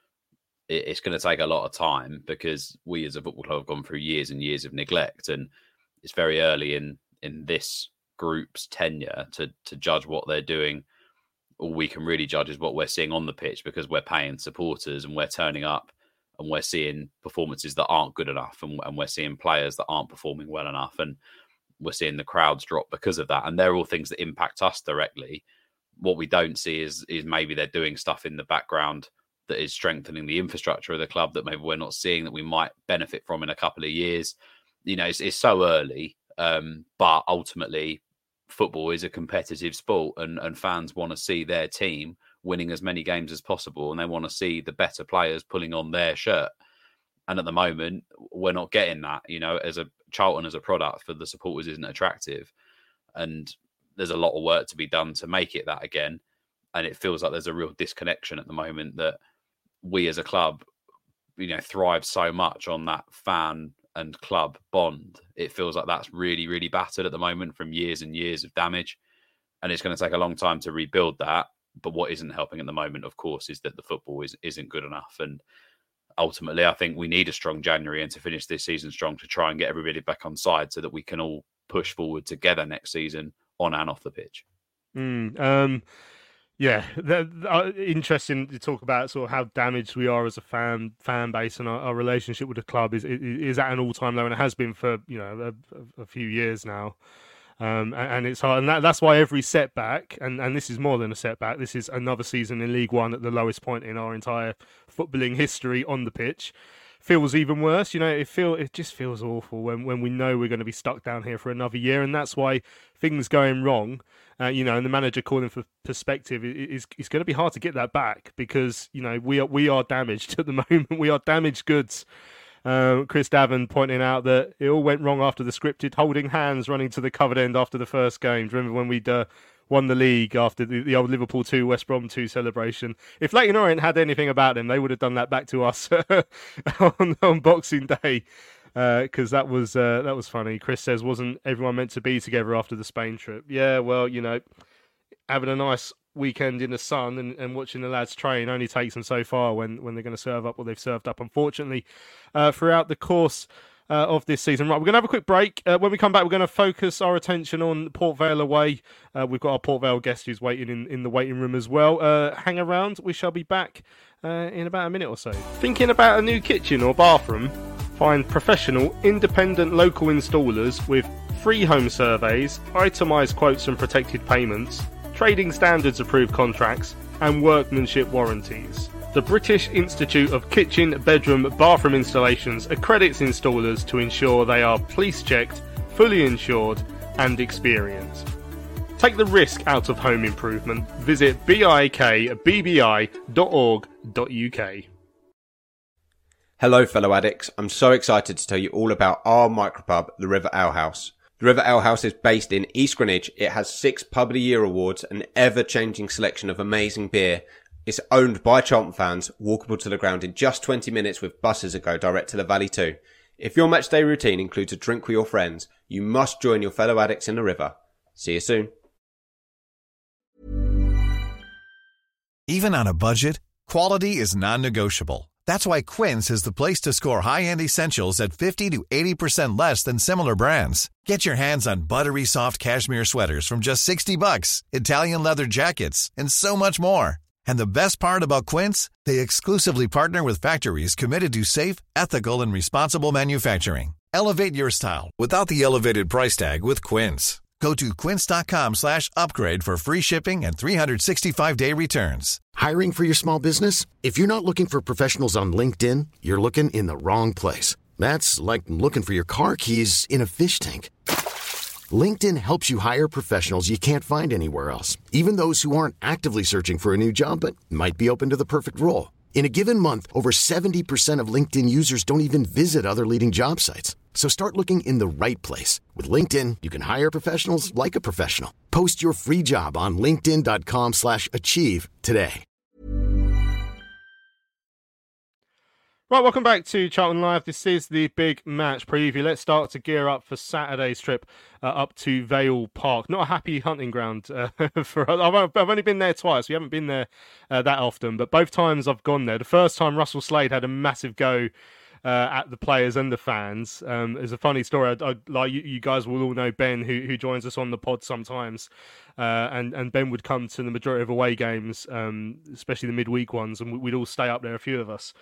it's going to take a lot of time, because we as a football club have gone through years and years of neglect, and it's very early in in this group's tenure to to judge what they're doing. All we can really judge is what we're seeing on the pitch, because we're paying supporters and we're turning up and we're seeing performances that aren't good enough, and, and we're seeing players that aren't performing well enough, and we're seeing the crowds drop because of that. And they're all things that impact us directly. What we don't see is is maybe they're doing stuff in the background that is strengthening the infrastructure of the club that maybe we're not seeing, that we might benefit from in a couple of years. You know, it's, it's so early, um, but ultimately football is a competitive sport, and, and fans want to see their team winning as many games as possible, and they want to see the better players pulling on their shirt. And at the moment, we're not getting that. You know, as a Charlton as a product for the supporters isn't attractive, and there's a lot of work to be done to make it that again. And it feels like there's a real disconnection at the moment, that we as a club, you know, thrive so much on that fan and club bond. It feels like that's really, really battered at the moment from years and years of damage. And it's going to take a long time to rebuild that. But what isn't helping at the moment, of course, is that the football is, isn't good enough. And ultimately, I think we need a strong January, and to finish this season strong, to try and get everybody back on side so that we can all push forward together next season on and off the pitch. Mm, um... Yeah, that, uh, interesting to talk about sort of how damaged we are as a fan fan base, and our, our relationship with the club is is at an all time low, and it has been for, you know, a, a few years now. Um, and, and it's hard, and that, that's why every setback, and, and this is more than a setback. This is another season in League One at the lowest point in our entire footballing history on the pitch. Feels even worse. You know, it feel it just feels awful when, when we know we're going to be stuck down here for another year, and that's why things going wrong, uh, you know, and the manager calling for perspective is is going to be hard to get that back, because, you know, we are we are damaged at the moment. We are damaged goods. Uh, Chris Davin pointing out that it all went wrong after the scripted holding hands running to the covered end after the first game. Do you remember when we'd uh, won the league after the, the old Liverpool two, West Brom two celebration? If Leyton Orient had anything about them, they would have done that back to us on, on Boxing Day, because uh, that was uh, that was funny. Chris says, wasn't everyone meant to be together after the Spain trip? Yeah, well, you know, having a nice weekend in the sun and, and watching the lads train only takes them so far when, when they're going to serve up what they've served up, unfortunately, uh, throughout the course uh, of this season. Right, we're going to have a quick break. Uh, when we come back, we're going to focus our attention on Port Vale away. Uh, we've got our Port Vale guest who's waiting in, in the waiting room as well. Uh, hang around. We shall be back uh, in about a minute or so. Thinking about a new kitchen or bathroom? Find professional, independent local installers with free home surveys, itemised quotes and protected payments, trading standards approved contracts, and workmanship warranties. The British Institute of Kitchen, Bedroom, Bathroom Installations accredits installers to ensure they are police checked, fully insured, and experienced. Take the risk out of home improvement. Visit b i k b b i dot org dot u k. Hello, fellow addicts. I'm so excited to tell you all about our micropub, the River Ale House. The River Ale House is based in East Greenwich. It has six Pub of the Year awards, an ever-changing selection of amazing beer. It's owned by Charlton fans, walkable to the ground in just twenty minutes with buses that go direct to the Valley too. If your matchday routine includes a drink with your friends, you must join your fellow addicts in the River. See you soon. Even on a budget, quality is non-negotiable. That's why Quince is the place to score high-end essentials at fifty to eighty percent less than similar brands. Get your hands on buttery soft cashmere sweaters from just sixty bucks, Italian leather jackets, and so much more. And the best part about Quince, they exclusively partner with factories committed to safe, ethical, and responsible manufacturing. Elevate your style without the elevated price tag with Quince. Go to quince.com slash upgrade for free shipping and three sixty-five day returns. Hiring for your small business? If you're not looking for professionals on LinkedIn, you're looking in the wrong place. That's like looking for your car keys in a fish tank. LinkedIn helps you hire professionals you can't find anywhere else, even those who aren't actively searching for a new job but might be open to the perfect role. In a given month, over seventy percent of LinkedIn users don't even visit other leading job sites. So start looking in the right place. With LinkedIn, you can hire professionals like a professional. Post your free job on linkedin.com slash achieve today. Right, welcome back to Charlton Live. This is the big match preview. Let's start to gear up for Saturday's trip uh, up to Vale Park. Not a happy hunting ground uh, for us. I've, I've only been there twice. We haven't been there uh, that often, but both times I've gone there. The first time Russell Slade had a massive go uh, at the players and the fans. Um, there's a funny story. I, I, like you, you guys will all know Ben, who who joins us on the pod sometimes. Uh, and, and Ben would come to the majority of away games, um, especially the midweek ones, and we'd all stay up there, a few of us.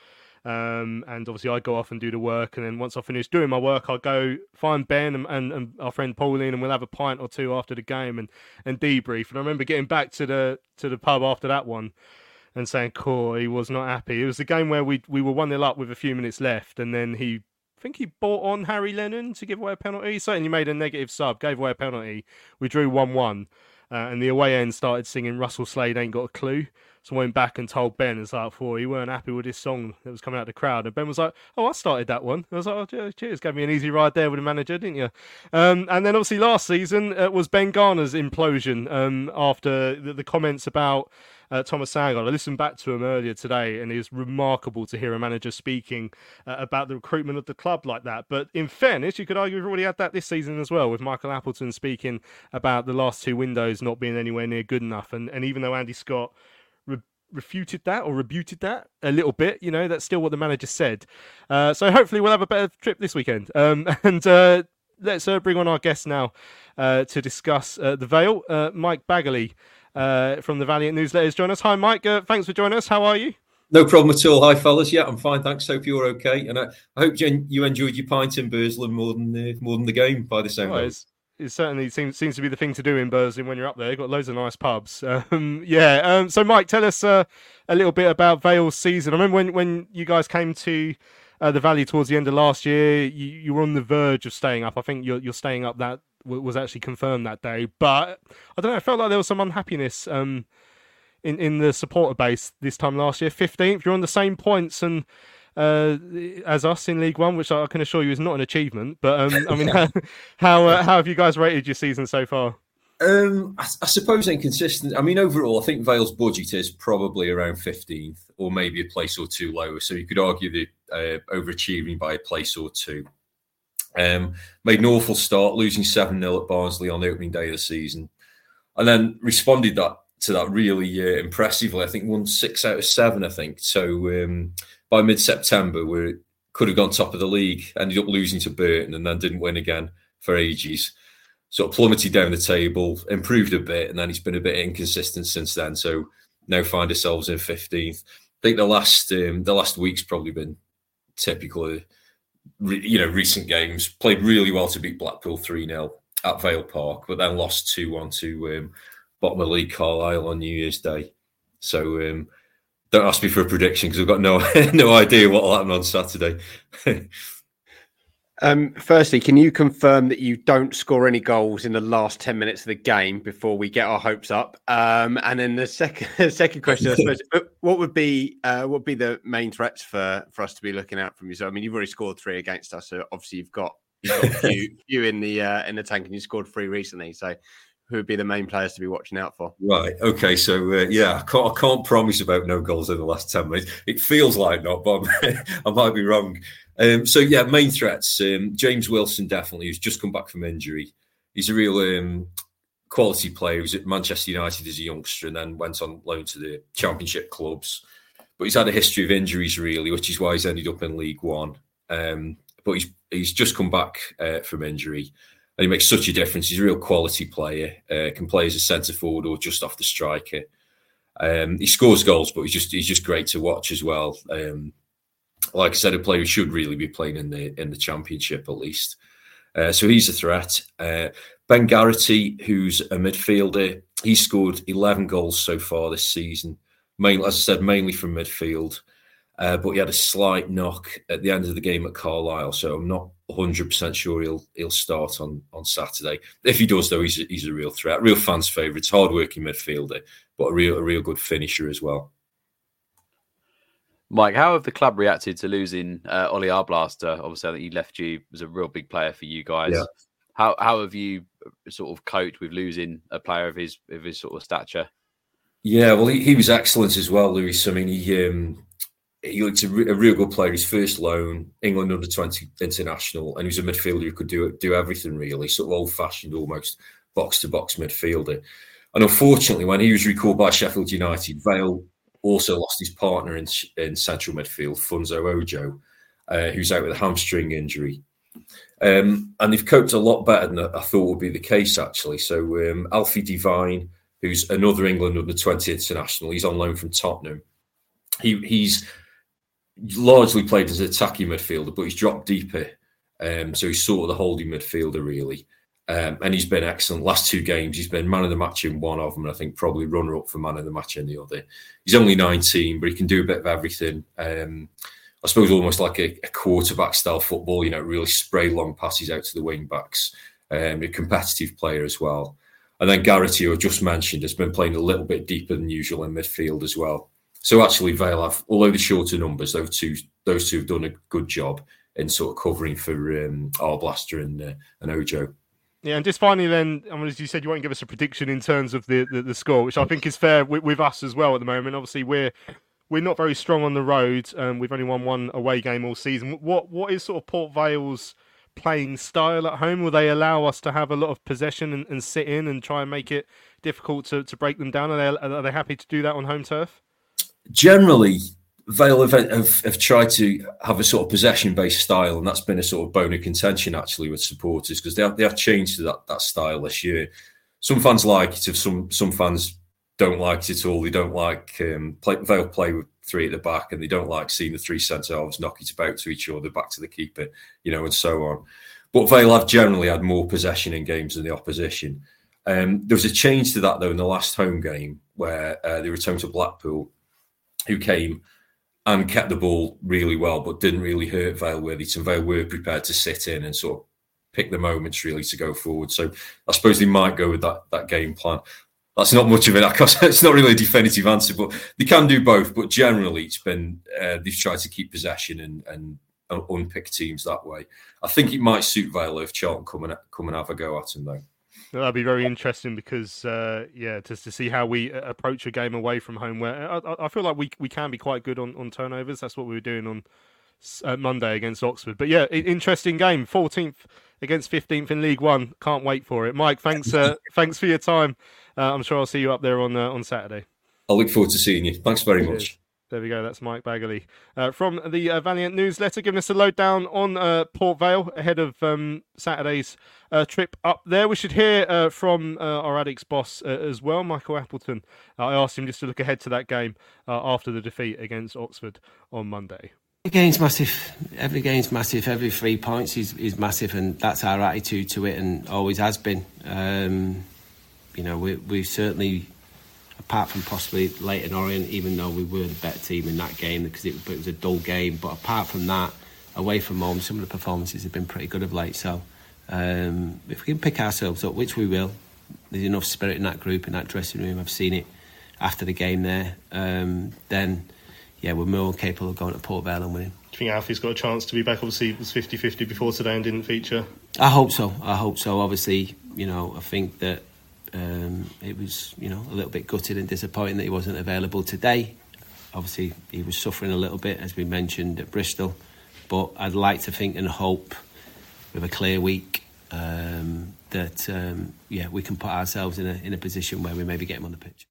Um, and obviously I'd go off and do the work, and then once I finish doing my work, I'd go find Ben and, and, and our friend Pauline, and we'll have a pint or two after the game and, and debrief. And I remember getting back to the to the pub after that one and saying, "Cool, he was not happy." It was the game where we we were one nil up with a few minutes left, and then he, I think he brought on Harry Lennon to give away a penalty. Certainly made a negative sub, gave away a penalty. We drew one one, uh, and the away end started singing "Russell Slade Ain't Got a Clue." So I went back and told Ben, it's like, "For he weren't happy with this song that was coming out of the crowd." And Ben was like, "Oh, I started that one." I was like, "Oh, cheers, gave me an easy ride there with the manager, didn't you?" Um, and then obviously last season uh, was Ben Garner's implosion um, after the, the comments about uh, Thomas Sandgaard. I listened back to him earlier today, and it was remarkable to hear a manager speaking uh, about the recruitment of the club like that. But in fairness, you could argue we've already had that this season as well, with Michael Appleton speaking about the last two windows not being anywhere near good enough. And, and even though Andy Scott Re- refuted that or rebuted that a little bit, you know, that's still what the manager said. Uh, so hopefully we'll have a better trip this weekend. Um, and uh, let's uh, bring on our guest now uh, to discuss uh, the Vale. Uh, Mike Baggerly uh, from the Valiant Newsletters join us. Hi, Mike. Uh, thanks for joining us. How are you? No problem at all. Hi, fellas. Yeah, I'm fine. Thanks. Hope you're okay. And I, I hope you, you enjoyed your pint in Burslem more than uh, more than the game by the sound of it. It certainly seems seems to be the thing to do in Burslem when you're up there. You've got loads of nice pubs. Um, yeah. Um, so, Mike, tell us uh, a little bit about Vale's season. I remember when, when you guys came to uh, the Valley towards the end of last year, you, you were on the verge of staying up. I think you're, you're staying up that w- was actually confirmed that day. But I don't know. It felt like there was some unhappiness um, in, in the supporter base this time last year. fifteenth, you're on the same points and Uh, as us in League One, which I can assure you is not an achievement. But um, I mean, how how, uh, how have you guys rated your season so far? Um, I, I suppose inconsistent. I mean, overall, I think Vale's budget is probably around fifteenth, or maybe a place or two lower. So you could argue the uh, overachieving by a place or two. Um, made an awful start, losing seven nil at Barnsley on the opening day of the season, and then responded that to that really uh, impressively. I think won six out of seven. I think so. Um, By mid-September, we could have gone top of the league, ended up losing to Burton and then didn't win again for ages. Sort of plummeted down the table, improved a bit, and then it's been a bit inconsistent since then. So now find ourselves in fifteenth. think the last um, the last week's probably been typical of, you know, recent games. Played really well to beat Blackpool three nil at Vale Park, but then lost two one to um, bottom of the league Carlisle on New Year's Day. So um, don't ask me for a prediction because I've got no no idea what will happen on Saturday. Um, firstly, can you confirm that you don't score any goals in the last ten minutes of the game before we get our hopes up? Um, and then the second second question, I suppose, what would be uh, what would be the main threats for, for us to be looking out from you? So, I mean, you've already scored three against us, so obviously you've got, you've got a few, few in the uh, in the tank, and you scored three recently. So, who would be the main players to be watching out for? Right. Okay. So uh, yeah, I can't, I can't promise about no goals in the last ten minutes. It feels like not, but I might be wrong. Um, so yeah, main threats. Um, James Wilson definitely, who's just come back from injury. He's a real um, quality player. He was at Manchester United as a youngster and then went on loan to the Championship clubs. But he's had a history of injuries, really, which is why he's ended up in League One. Um, but he's he's just come back uh, from injury, and he makes such a difference. He's a real quality player. Uh, can play as a centre forward or just off the striker. Um, he scores goals, but he's just he's just great to watch as well. Um, Like I said, a player who should really be playing in the in the Championship at least. Uh, so he's a threat. Uh, Ben Garrity, who's a midfielder, he's scored eleven goals so far this season. Mainly, as I said, mainly from midfield. Uh, but he had a slight knock at the end of the game at Carlisle, so I'm not one hundred percent sure he'll he'll start on, on Saturday. If he does, though, he's a, he's a real threat, real fans' favourite, hard-working midfielder, but a real a real good finisher as well. Mike, how have the club reacted to losing uh, Ollie Arblaster? Obviously, I think he left you, was a real big player for you guys. Yeah. How how have you sort of coped with losing a player of his of his sort of stature? Yeah, well, he, he was excellent as well, Lewis. I mean, he um, he looked a, re- a real good player. His first loan, England under twenty international, and he was a midfielder who could do do everything really, sort of old fashioned, almost box to box midfielder. And unfortunately, when he was recalled by Sheffield United, Vale also lost his partner in, in central midfield, Funso Ojo, uh, who's out with a hamstring injury. Um, and they've coped a lot better than I thought would be the case, actually. So um, Alfie Devine, who's another England under twenty international, he's on loan from Tottenham. He, he's largely played as an attacking midfielder, but he's dropped deeper. Um, so he's sort of the holding midfielder, really. Um, and he's been excellent. Last two games, he's been man of the match in one of them, and I think probably runner-up for man of the match in the other. He's only nineteen, but he can do a bit of everything. Um, I suppose almost like a, a quarterback-style football, you know, really spray long passes out to the wing-backs. Um, a competitive player as well. And then Garrity, who I just mentioned, has been playing a little bit deeper than usual in midfield as well. So actually, Vale have, although the shorter numbers, those two those two have done a good job in sort of covering for um, Arblaster and, uh, and Ojo. Yeah, and just finally then, I mean, as you said, you won't give us a prediction in terms of the, the, the score, which I think is fair with, with us as well at the moment. Obviously, we're we're not very strong on the road. Um, we've only won one away game all season. What What is sort of Port Vale's playing style at home? Will they allow us to have a lot of possession and, and sit in and try and make it difficult to, to break them down? Are they, are they happy to do that on home turf? Generally, Vale have, have, have tried to have a sort of possession-based style, and that's been a sort of bone of contention actually with supporters because they have, they have changed to that, that style this year. Some fans like it, some some fans don't like it at all. They don't like um, play, Vale play with three at the back, and they don't like seeing the three centre halves knock it about to each other, back to the keeper, you know, and so on. But Vale have generally had more possession in games than the opposition. Um, there was a change to that though in the last home game where uh, they returned to Blackpool, who came and kept the ball really well, but didn't really hurt Vale with it. And Vale were prepared to sit in and sort of pick the moments really to go forward. So I suppose they might go with that that game plan. That's not much of it. It's not really a definitive answer, but they can do both. But generally, it's been uh, they've tried to keep possession and, and unpick teams that way. I think it might suit Vale if Charlton come and come and have a go at them though. That'd be very interesting because, uh, yeah, just to see how we approach a game away from home. Where I, I feel like we we can be quite good on, on turnovers. That's what we were doing on uh, Monday against Oxford. But yeah, interesting game. fourteenth against fifteenth in League One. Can't wait for it. Mike, thanks uh, thanks for your time. Uh, I'm sure I'll see you up there on uh, on Saturday. I look forward to seeing you. Thanks very much. There we go. That's Mike Bagley uh, from the uh, Valiant newsletter, giving us a lowdown on uh, Port Vale ahead of um, Saturday's uh, trip up there. We should hear uh, from uh, our Addicts boss uh, as well, Michael Appleton. Uh, I asked him just to look ahead to that game uh, after the defeat against Oxford on Monday. Every game's massive. Every game's massive. Every three points is, is massive, and that's our attitude to it, and always has been. Um, you know, we we certainly. Apart from possibly Leyton Orient, even though we were the better team in that game because it, it was a dull game. But apart from that, away from home, some of the performances have been pretty good of late. So um, if we can pick ourselves up, which we will, there's enough spirit in that group, in that dressing room. I've seen it after the game there. Um, then, yeah, we're more capable of going to Port Vale and winning. Do you think Alfie's got a chance to be back? Obviously, it was fifty-fifty before today and didn't feature. I hope so. I hope so. Obviously, you know, I think that Um, it was, you know, a little bit gutted and disappointing that he wasn't available today. Obviously, he was suffering a little bit, as we mentioned, at Bristol. But I'd like to think and hope, with a clear week, um, that um, yeah, we can put ourselves in a in a position where we maybe get him on the pitch.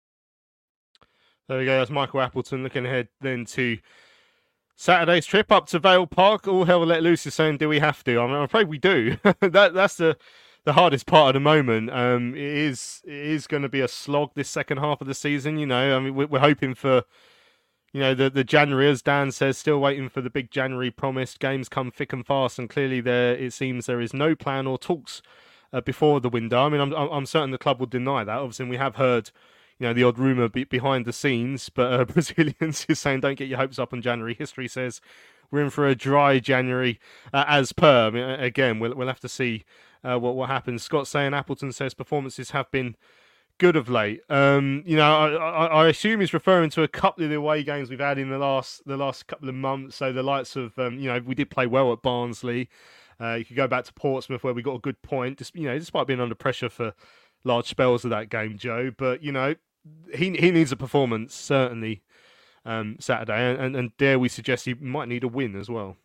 There we go. That's Michael Appleton looking ahead then to Saturday's trip up to Vale Park. All hell let loose is saying, do we have to? I mean, I'm afraid we do. that that's the. The hardest part at the moment. Um, it is it is going to be a slog this second half of the season. You know, I mean, we're, we're hoping for, you know, the the January, as Dan says, still waiting for the big January promised. Games come thick and fast, and clearly there it seems there is no plan or talks uh, before the window. I mean, I'm I'm certain the club will deny that. Obviously, we have heard, you know, the odd rumour be- behind the scenes, but uh, Brazilians is saying don't get your hopes up on January. History says we're in for a dry January uh, as per. I mean, again, we'll we'll have to see. Uh, what what happens? Scott saying Appleton says performances have been good of late. Um, you know, I, I, I assume he's referring to a couple of the away games we've had in the last the last couple of months. So the likes of um, you know, we did play well at Barnsley. Uh, you could go back to Portsmouth where we got a good point. Just, you know, despite being under pressure for large spells of that game, Joe. But you know, he he needs a performance certainly um, Saturday, and, and and dare we suggest he might need a win as well.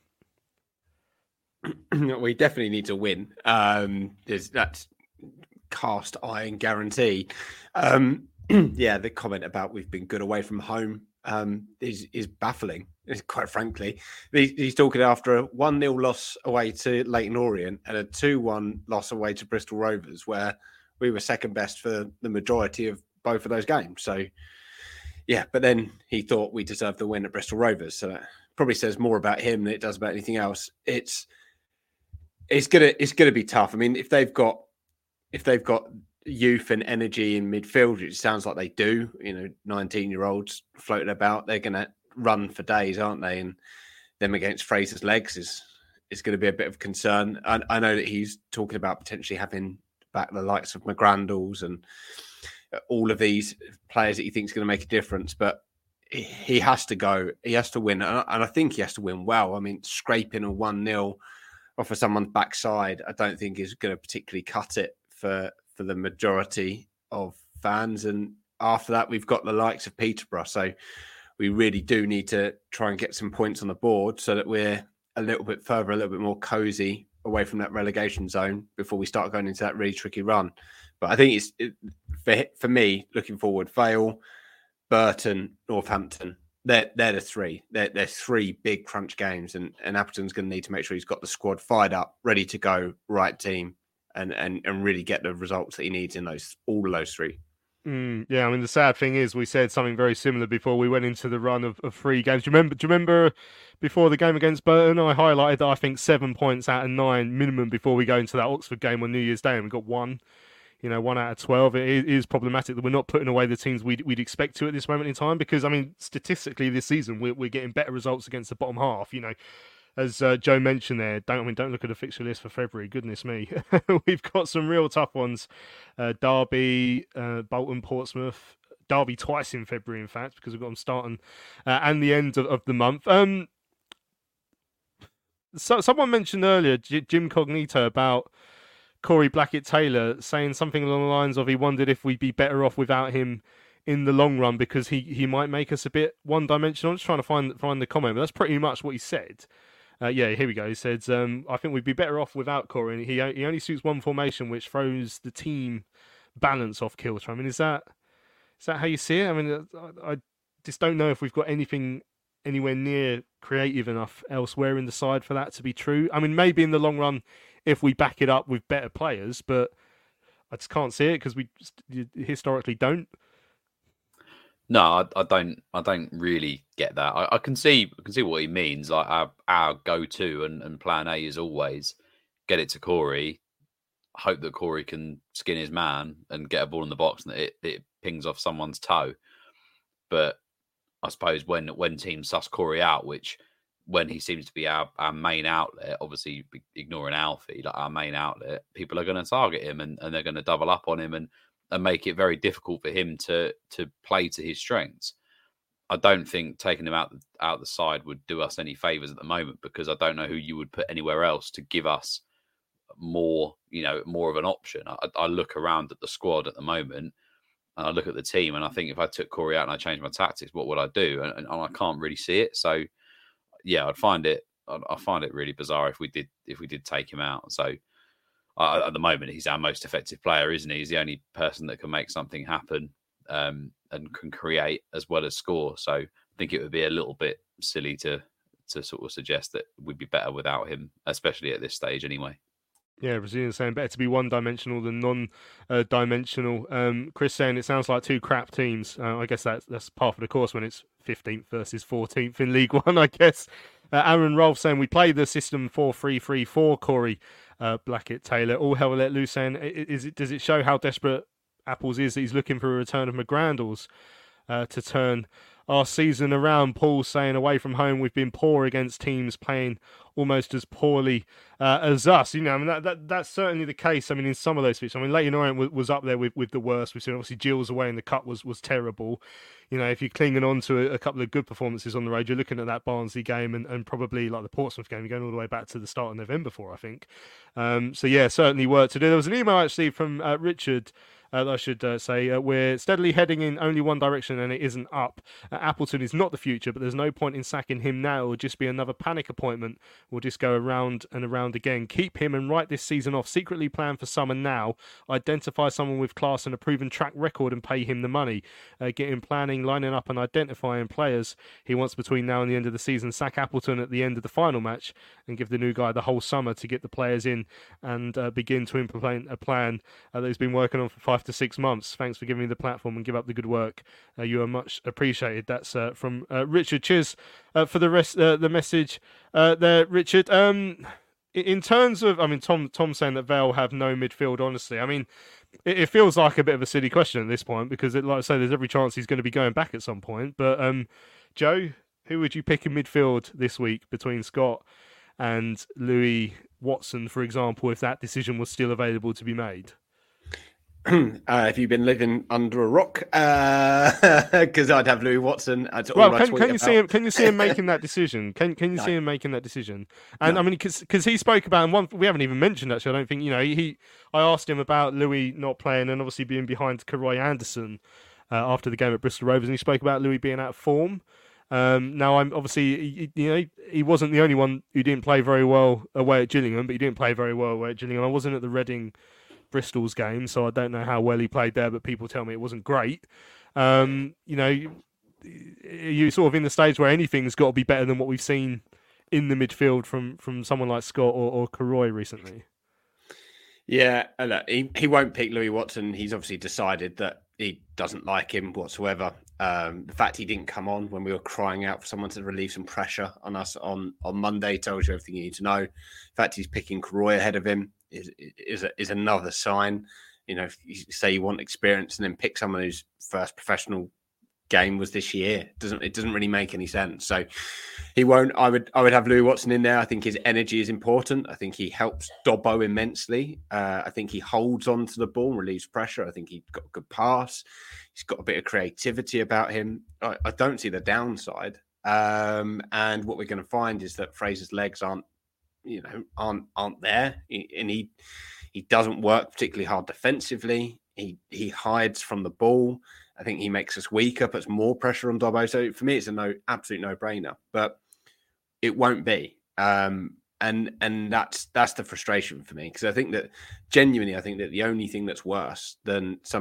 We definitely need to win. Um, there's that's cast iron guarantee. Um, yeah, the comment about we've been good away from home um, is is baffling. Quite frankly, he's, he's talking after a one nil loss away to Leyton Orient and a two one loss away to Bristol Rovers, where we were second best for the majority of both of those games. So, yeah, but then he thought we deserved the win at Bristol Rovers. So that probably says more about him than it does about anything else. It's It's gonna it's gonna be tough. I mean, if they've got if they've got youth and energy in midfield, it sounds like they do. You know, nineteen year olds floating about, they're gonna run for days, aren't they? And them against Fraser's legs is is going to be a bit of concern. I, I know that he's talking about potentially having back the likes of McGrandles and all of these players that he thinks are going to make a difference, but he has to go. He has to win, and I think he has to win well. I mean, scraping a one nil off of someone's backside, I don't think is going to particularly cut it for, for the majority of fans. And after that, we've got the likes of Peterborough. So we really do need to try and get some points on the board so that we're a little bit further, a little bit more cosy away from that relegation zone before we start going into that really tricky run. But I think it's it, for, for me, looking forward, Vale, Burton, Northampton, They're, they're the three. They're, they're three big crunch games, and, and Appleton's going to need to make sure he's got the squad fired up, ready to go, right team, and, and, and really get the results that he needs in those all of those three. Mm, yeah, I mean, the sad thing is we said something very similar before we went into the run of, of three games. Do you remember, do you remember before the game against Burton, I highlighted that I think seven points out of nine minimum before we go into that Oxford game on New Year's Day, and we got one. You know, one out of twelve. It is problematic that we're not putting away the teams we'd, we'd expect to at this moment in time, because, I mean, statistically this season, we're, we're getting better results against the bottom half. You know, as uh, Joe mentioned there, don't I mean, don't look at the fixture list for February. Goodness me. We've got some real tough ones. Uh, Derby, uh, Bolton, Portsmouth. Derby twice in February, in fact, because we've got them starting uh, and the end of, of the month. Um, so someone mentioned earlier, J- Jim Cognito, about Corey Blackett-Taylor saying something along the lines of he wondered if we'd be better off without him in the long run because he, he might make us a bit one-dimensional. I'm just trying to find find the comment, but that's pretty much what he said. Uh, yeah, here we go. He said, um, I think we'd be better off without Corey. He, he only suits one formation, which throws the team balance off kilter. I mean, is that is that how you see it? I mean, I, I just don't know if we've got anything anywhere near creative enough elsewhere in the side for that to be true. I mean, maybe in the long run, if we back it up with better players, but I just can't see it because we historically don't. No, I, I don't. I don't really get that. I, I can see. I can see what he means. Like our our go to and, and plan A is always get it to Corey. Hope that Corey can skin his man and get a ball in the box and that it, it pings off someone's toe. But I suppose when when teams suss Corey out, which when he seems to be our, our main outlet, obviously ignoring Alfie, like our main outlet, people are going to target him and, and they're going to double up on him and. and make it very difficult for him to to play to his strengths. I don't think taking him out, out the side would do us any favours at the moment because I don't know who you would put anywhere else to give us more, you know, more of an option. I, I look around at the squad at the moment and I look at the team and I think if I took Corey out and I changed my tactics, what would I do? And, and I can't really see it. So, yeah, I'd find it I'd, I find it really bizarre if we did if we did take him out. So, Uh, at the moment, he's our most effective player, isn't he? He's the only person that can make something happen um, and can create as well as score. So I think it would be a little bit silly to to sort of suggest that we'd be better without him, especially at this stage anyway. Yeah, Brazilian saying better to be one-dimensional than non-dimensional. Um, Chris saying it sounds like two crap teams. Uh, I guess that's, that's par for the course when it's fifteenth versus fourteenth in League One, I guess. Uh, Aaron Rolfe saying we play the system four three three four, Corey. Uh, Blackett, Taylor, all hell let loose saying, is it, does it show how desperate Apples is that he's looking for a return of McGrandles uh, to turn our season around? Paul saying, away from home, we've been poor against teams playing almost as poorly uh, as us. You know, I mean, that, that that's certainly the case. I mean, in some of those fixtures, I mean, Leyton Orient was, was up there with, with the worst. We've seen, obviously, Gills away in the cup was, was terrible. You know, if you're clinging on to a, a couple of good performances on the road, you're looking at that Barnsley game and, and probably like the Portsmouth game, you're going all the way back to the start of November for, I think. Um, so, yeah, certainly work to do. There was an email actually from uh, Richard, uh, I should uh, say, uh, we're steadily heading in only one direction and it isn't up. Uh, Appleton is not the future, but there's no point in sacking him now. It will just be another panic appointment. We'll just go around and around again. Keep him and write this season off. Secretly plan for summer now. Identify someone with class and a proven track record and pay him the money. Uh, get him planning, lining up and identifying players he wants between now and the end of the season. Sack Appleton at the end of the final match and give the new guy the whole summer to get the players in and uh, begin to implement a plan uh, that he's been working on for five to six months. Thanks for giving me the platform and give up the good work. Uh, you are much appreciated. That's uh, from uh, Richard. Cheers uh, for the rest uh, the message uh, there, Richard. Um, in terms of, I mean, Tom Tom saying that Vale have no midfield, honestly, I mean, it, it feels like a bit of a silly question at this point because, it, like I say, there's every chance he's going to be going back at some point. But um, Joe, who would you pick in midfield this week between Scott and Louis Watson, for example, if that decision was still available to be made? uh, have you been living under a rock? Because uh, I'd have Louis Watson. That's all well, I can, tweet can you about. see him? Can you see him making that decision? Can Can you No. see him making that decision? And No. I mean, because he spoke about, and one we haven't even mentioned actually. I don't think you know. He, I asked him about Louis not playing and obviously being behind Karoy Anderson uh, after the game at Bristol Rovers, and he spoke about Louis being out of form. Um, now, I'm obviously, you know, he wasn't the only one who didn't play very well away at Gillingham, but he didn't play very well away at Gillingham. I wasn't at the Reading Bristol's game, so I don't know how well he played there, but people tell me it wasn't great. Um, you know, you, you're sort of in the stage where anything's got to be better than what we've seen in the midfield from, from someone like Scott or, or Karoy recently. Yeah, and look, he, he won't pick Louis Watson. He's obviously decided that he doesn't like him whatsoever. Um, the fact he didn't come on when we were crying out for someone to relieve some pressure on us on, on Monday tells you everything you need to know. The fact he's picking Karoy ahead of him is is a, is another sign. You know, if you say you want experience and then pick someone whose first professional game was this year, it doesn't it doesn't really make any sense. So he won't. I would I would have Louis Watson in there. I think his energy is important. I think he helps Dobbo immensely. Uh, I think he holds on to the ball, relieves pressure. I think he's got a good pass. He's got a bit of creativity about him. I, I don't see the downside. Um, and what we're going to find is that Fraser's legs aren't, you know, aren't aren't there, he, and he he doesn't work particularly hard defensively. He he hides from the ball. I think he makes us weaker, puts more pressure on Dobbo. So for me, it's a no, absolute no-brainer. But it won't be, um, and and that's that's the frustration for me because I think that genuinely, I think that the only thing that's worse than some of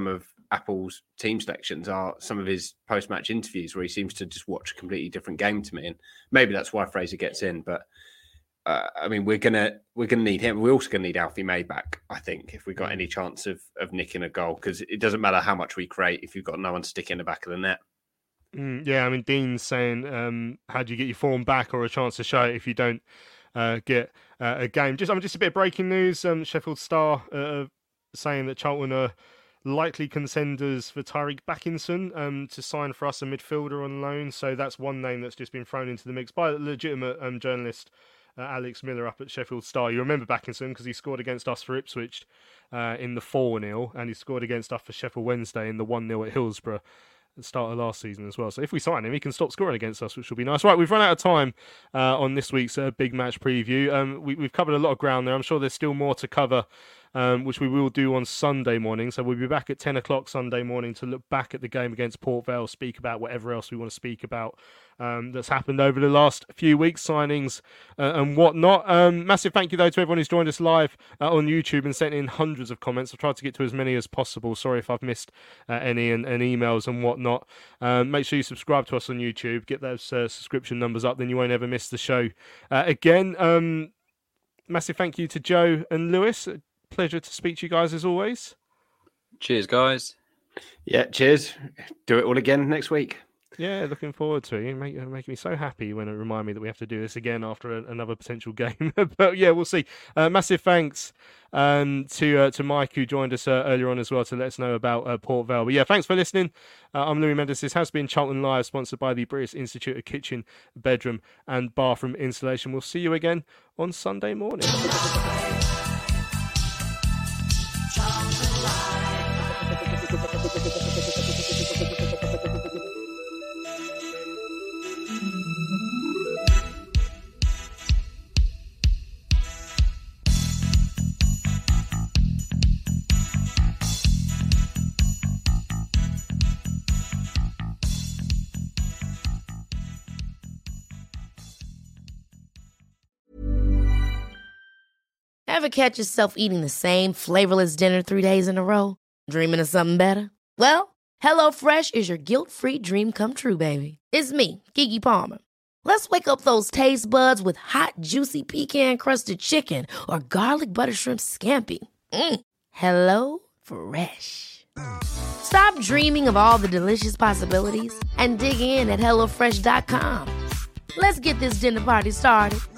Apple's team selections are some of his post-match interviews where he seems to just watch a completely different game to me. And maybe that's why Fraser gets in. But uh, I mean, we're gonna we're gonna need him. We're also gonna need Alfie May back, I think, if we got any chance of of nicking a goal, because it doesn't matter how much we create if you've got no one to stick in the back of the net. Mm, yeah, I mean, Dean's saying, um, how do you get your form back or a chance to show it if you don't uh, get uh, a game? Just, I mean, just a bit of breaking news. Um, Sheffield Star uh, saying that Charlton are likely contenders for Tyreek Backinson um, to sign for us a midfielder on loan. So that's one name that's just been thrown into the mix by a legitimate um, journalist, uh, Alex Miller, up at Sheffield Star. You remember Backinson because he scored against us for Ipswich uh, in the four nil, and he scored against us for Sheffield Wednesday in the one nil at Hillsborough at the start of last season as well. So if we sign him, he can stop scoring against us, which will be nice. Right, we've run out of time uh, on this week's uh, big match preview. Um, we, we've covered a lot of ground there. I'm sure there's still more to cover, um, which we will do on Sunday morning. So we'll be back at ten o'clock Sunday morning to look back at the game against Port Vale, speak about whatever else we want to speak about um, that's happened over the last few weeks, signings uh, and whatnot. Um, massive thank you, though, to everyone who's joined us live uh, on YouTube and sent in hundreds of comments. I've tried to get to as many as possible. Sorry if I've missed uh, any and, and emails and whatnot. Um, make sure you subscribe to us on YouTube. Get those uh, subscription numbers up, then you won't ever miss the show uh, again. Um, massive thank you to Joe and Lewis. Pleasure to speak to you guys as always. Cheers, guys. Yeah, cheers. Do it all again next week. Yeah, looking forward to it. You make, making me so happy when it remind me that we have to do this again after a, another potential game. But yeah, we'll see. Uh, massive thanks um, to uh, to Mike, who joined us uh, earlier on as well to let us know about uh, Port Vale. But yeah, thanks for listening. Uh, I'm Louis Mendes. This has been Charlton Live, sponsored by the British Institute of Kitchen, Bedroom and Bathroom Installation. We'll see you again on Sunday morning. Ever catch yourself eating the same flavorless dinner three days in a row? Dreaming of something better? Well, HelloFresh is your guilt-free dream come true, baby. It's me, Keke Palmer. Let's wake up those taste buds with hot, juicy pecan-crusted chicken or garlic butter shrimp scampi. Mm. Hello Fresh. Stop dreaming of all the delicious possibilities and dig in at hello fresh dot com. Let's get this dinner party started.